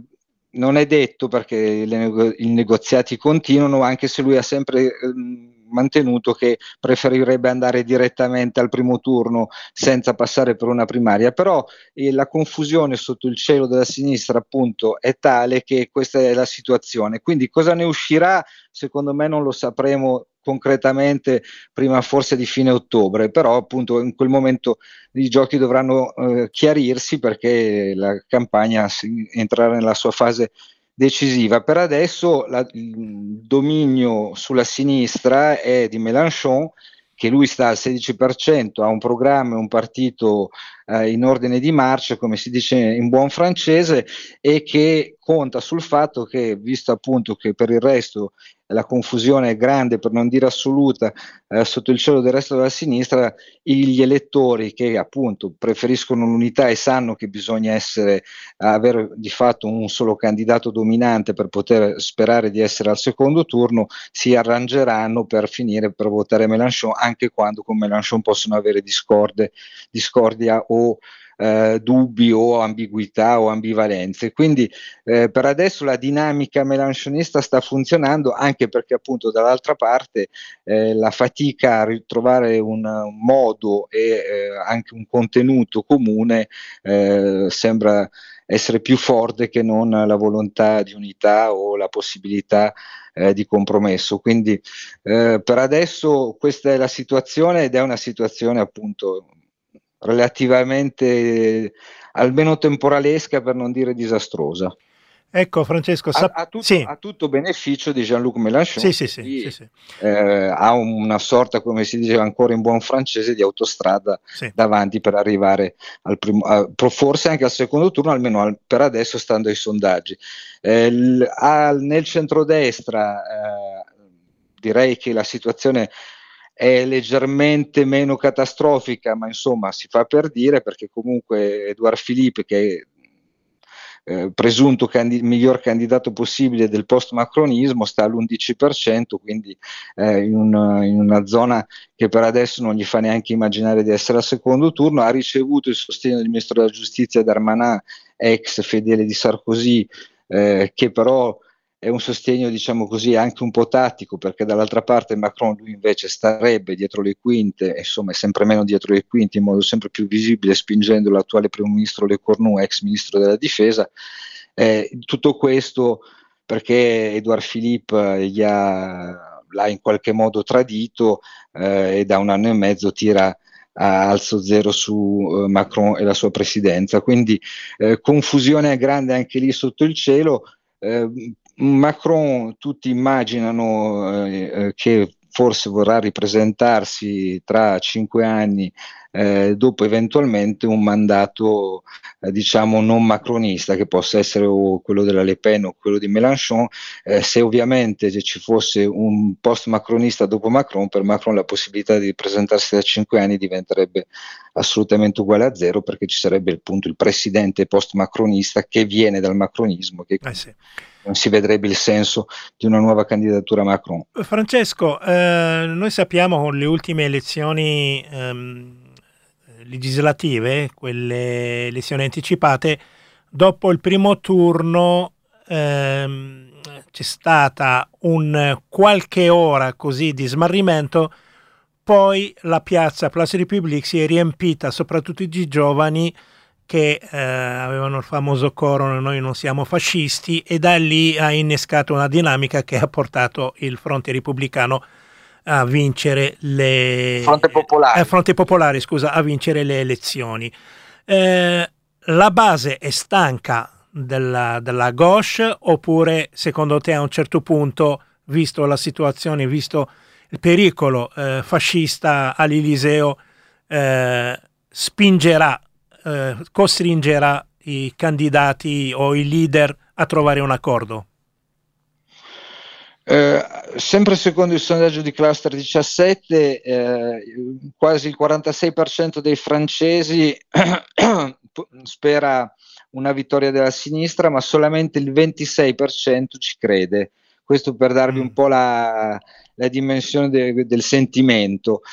non è detto, perché i negoziati continuano, anche se lui ha sempre mantenuto che preferirebbe andare direttamente al primo turno senza passare per una primaria, però la confusione sotto il cielo della sinistra appunto è tale che questa è la situazione, quindi cosa ne uscirà secondo me non lo sapremo concretamente prima forse di fine ottobre, però appunto in quel momento i giochi dovranno chiarirsi, perché la campagna entrerà nella sua fase decisiva. Per adesso il dominio sulla sinistra è di Mélenchon, che lui sta al 16%, ha un programma e un partito in ordine di marcia, come si dice in buon francese, e che conta sul fatto che, visto appunto che per il resto la confusione è grande, per non dire assoluta, sotto il cielo del resto della sinistra, gli elettori che appunto preferiscono l'unità e sanno che bisogna avere di fatto un solo candidato dominante per poter sperare di essere al secondo turno, si arrangeranno per finire per votare Mélenchon, anche quando con Mélenchon possono avere discordia o dubbi o ambiguità o ambivalenze. Quindi per adesso la dinamica melanchonista sta funzionando, anche perché appunto dall'altra parte la fatica a ritrovare un modo e anche un contenuto comune sembra essere più forte che non la volontà di unità o la possibilità di compromesso. Quindi per adesso questa è la situazione, ed è una situazione appunto relativamente almeno temporalesca, per non dire disastrosa. Ecco Francesco, a tutto beneficio di Jean-Luc Mélenchon, sì. Ha una sorta, come si dice ancora in buon francese, di autostrada davanti per arrivare al forse anche al secondo turno, almeno per adesso stando ai sondaggi. Nel centrodestra direi che la situazione è leggermente meno catastrofica, ma insomma si fa per dire, perché comunque Édouard Philippe, che è presunto miglior candidato possibile del post-macronismo, sta all'11%, quindi in una zona che per adesso non gli fa neanche immaginare di essere al secondo turno. Ha ricevuto il sostegno del ministro della giustizia Darmanin, ex fedele di Sarkozy, che però è un sostegno, diciamo così, anche un po' tattico, perché dall'altra parte Macron, lui invece starebbe dietro le quinte, insomma è sempre meno dietro le quinte, in modo sempre più visibile, spingendo l'attuale primo ministro Le Cornu, ex ministro della difesa. Tutto questo perché Édouard Philippe l'ha in qualche modo tradito, e da un anno e mezzo tira a alzo zero su Macron e la sua presidenza. Quindi confusione grande anche lì sotto il cielo. Macron, tutti immaginano che forse vorrà ripresentarsi tra 5 anni, dopo eventualmente un mandato diciamo non macronista, che possa essere o quello della Le Pen o quello di Mélenchon. Se ovviamente ci fosse un post macronista dopo Macron, per Macron la possibilità di ripresentarsi da 5 anni diventerebbe assolutamente uguale a zero, perché ci sarebbe appunto il presidente post macronista che viene dal macronismo, che non si vedrebbe il senso di una nuova candidatura Macron. Francesco, noi sappiamo con le ultime elezioni legislative, quelle elezioni anticipate, dopo il primo turno c'è stata un qualche ora così di smarrimento, poi la piazza Place République si è riempita soprattutto di giovani che avevano il famoso coro "Noi non siamo fascisti", e da lì ha innescato una dinamica che ha portato il Fronte Repubblicano a vincere Fronte Popolare, a vincere le elezioni. La base è stanca della gauche, oppure secondo te a un certo punto, visto la situazione, visto il pericolo fascista all'Eliseo, costringerà i candidati o i leader a trovare un accordo? Sempre secondo il sondaggio di Cluster 17, quasi il 46% dei francesi spera una vittoria della sinistra, ma solamente il 26% ci crede. Questo per darvi un po' la dimensione del sentimento.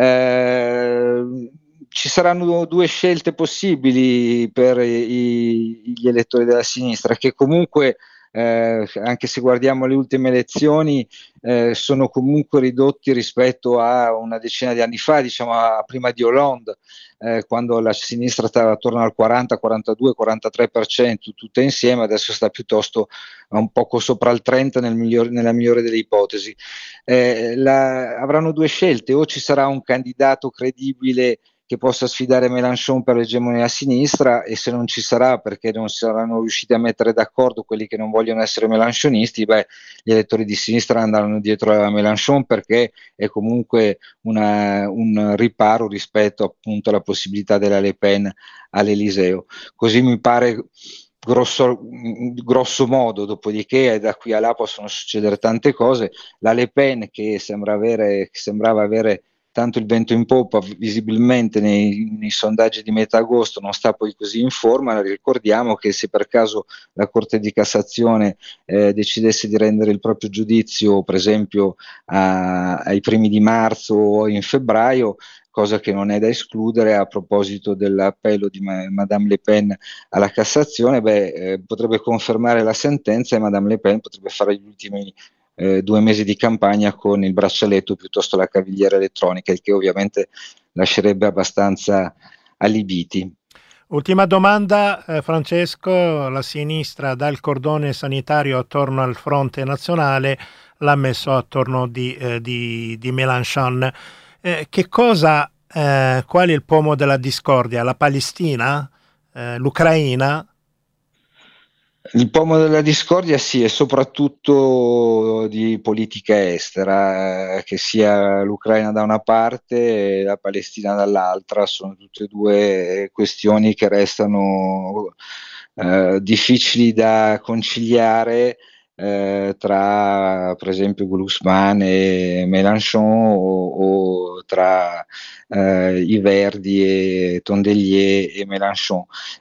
Ci saranno due scelte possibili per gli elettori della sinistra, che comunque anche se guardiamo le ultime elezioni, sono comunque ridotti rispetto a una decina di anni fa, diciamo prima di Hollande, quando la sinistra stava attorno al 40, 42, 43% tutte insieme, adesso sta piuttosto un poco sopra il 30 nella migliore delle ipotesi. Avranno due scelte: o ci sarà un candidato credibile che possa sfidare Mélenchon per l'egemonia a sinistra, e se non ci sarà, perché non saranno riusciti a mettere d'accordo quelli che non vogliono essere melanchonisti, gli elettori di sinistra andranno dietro a Mélenchon, perché è comunque un riparo rispetto appunto alla possibilità della Le Pen all'Eliseo. Così mi pare grosso modo. Dopodiché da qui a là possono succedere tante cose. La Le Pen, che sembrava avere tanto il vento in poppa, visibilmente nei sondaggi di metà agosto non sta poi così in forma. Ricordiamo che se per caso la Corte di Cassazione decidesse di rendere il proprio giudizio, per esempio ai primi di marzo o in febbraio, cosa che non è da escludere, a proposito dell'appello di Madame Le Pen alla Cassazione, potrebbe confermare la sentenza, e Madame Le Pen potrebbe fare gli ultimi 2 mesi di campagna con il braccialetto piuttosto la cavigliera elettronica, il che ovviamente lascerebbe abbastanza allibiti. Ultima domanda, Francesco. La sinistra dal cordone sanitario attorno al fronte nazionale l'ha messo attorno di Mélenchon. Qual è il pomo della discordia? La Palestina? L'Ucraina? Il pomo della discordia sì, è soprattutto di politica estera, che sia l'Ucraina da una parte e la Palestina dall'altra. Sono tutte e due questioni che restano difficili da conciliare tra, per esempio, Glucksmann e Mélenchon, o tra i Verdi e Tondelier e Mélenchon.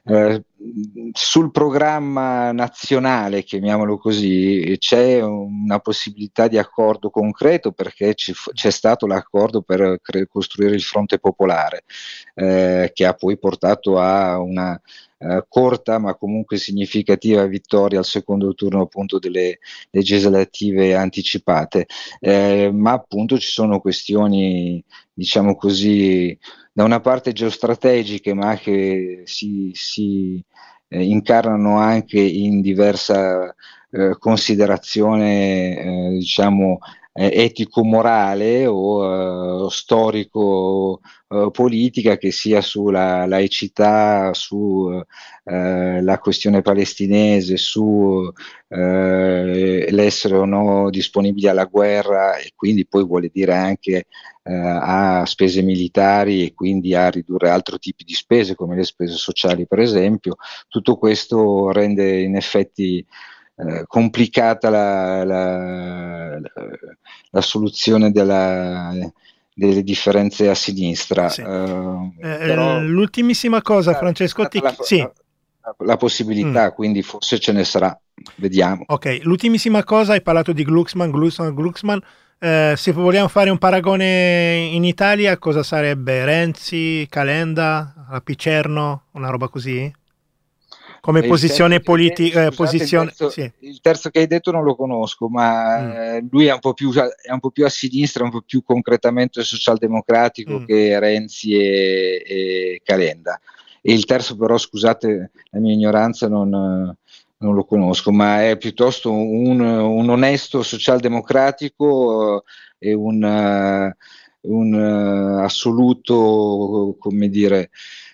Sul programma nazionale, chiamiamolo così, c'è una possibilità di accordo concreto, perché c'è stato l'accordo per costruire il Fronte Popolare, che ha poi portato a una corta ma comunque significativa vittoria al secondo turno appunto delle legislative anticipate, ma appunto ci sono questioni, diciamo così, da una parte geostrategiche, ma che si incarnano anche in diversa considerazione, diciamo, etico-morale o storico-politica, che sia sulla laicità, su la questione palestinese, su l'essere o no disponibili alla guerra, e quindi poi vuole dire anche a spese militari, e quindi a ridurre altri tipi di spese come le spese sociali, per esempio. Tutto questo rende in effetti complicata la soluzione delle differenze a sinistra. Sì. Però l'ultimissima cosa, Francesco, la possibilità, quindi forse ce ne sarà, vediamo. Ok, l'ultimissima cosa, hai parlato di Glucksmann. Se vogliamo fare un paragone in Italia, cosa sarebbe? Renzi, Calenda, la Picerno, una roba così? Come posizione politica? Il terzo che hai detto non lo conosco, ma lui è un po' più a sinistra, un po' più concretamente socialdemocratico che Renzi e Calenda. E il terzo, però, scusate la mia ignoranza, non lo conosco, ma è piuttosto un onesto socialdemocratico e un assoluto, come dire,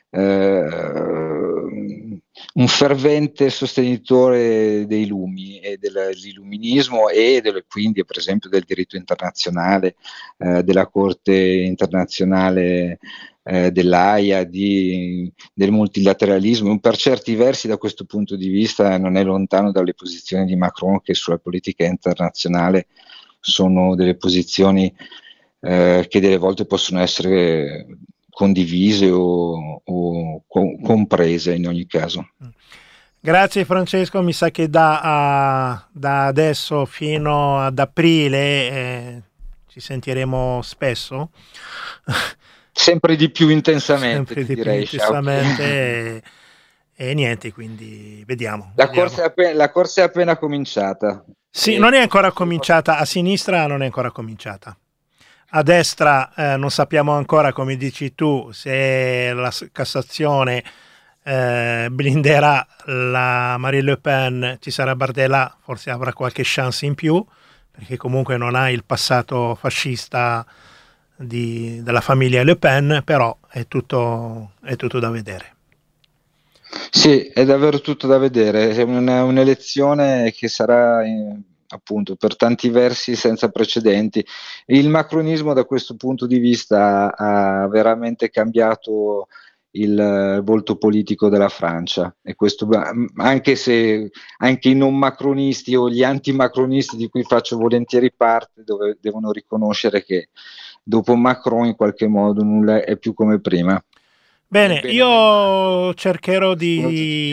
un fervente sostenitore dei lumi e dell'illuminismo, e quindi per esempio del diritto internazionale, della Corte internazionale dell'AIA, del multilateralismo. Per certi versi, da questo punto di vista, non è lontano dalle posizioni di Macron, che sulla politica internazionale sono delle posizioni che delle volte possono essere condivise o comprese in ogni caso. Grazie Francesco, mi sa che da adesso fino ad aprile ci sentiremo spesso. Sempre di più intensamente, direi. e niente, quindi vediamo. La corsa è appena cominciata. Sì, non è ancora cominciata, a sinistra non è ancora cominciata. A destra non sappiamo ancora, come dici tu, se la Cassazione blinderà la Marine Le Pen, ci sarà Bardella, forse avrà qualche chance in più, perché comunque non ha il passato fascista della famiglia Le Pen, però è tutto da vedere. Sì, è davvero tutto da vedere, è un'elezione che sarà appunto per tanti versi senza precedenti. Il macronismo da questo punto di vista ha veramente cambiato il volto politico della Francia, e questo anche i non macronisti o gli antimacronisti, di cui faccio volentieri parte, devono riconoscere che dopo Macron in qualche modo nulla è più come prima. Bene, io cercherò di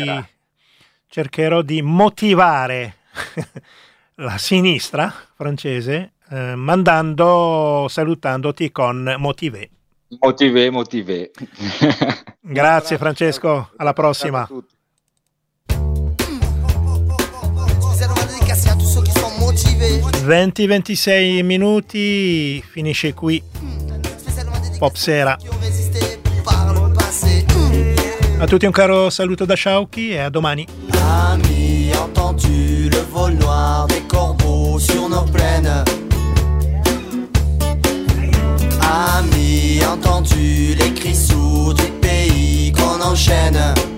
motivare la sinistra francese salutandoti con Motivé. Motivé. Grazie Francesco, alla prossima. 20-26 minuti, finisce qui Pop Sera. A tutti un caro saluto da Sciauchi e a domani. Ami, entends-tu le vol noir des corbeaux sur nos plaines? Ami, entends-tu les cris sourds du pays qu'on enchaîne?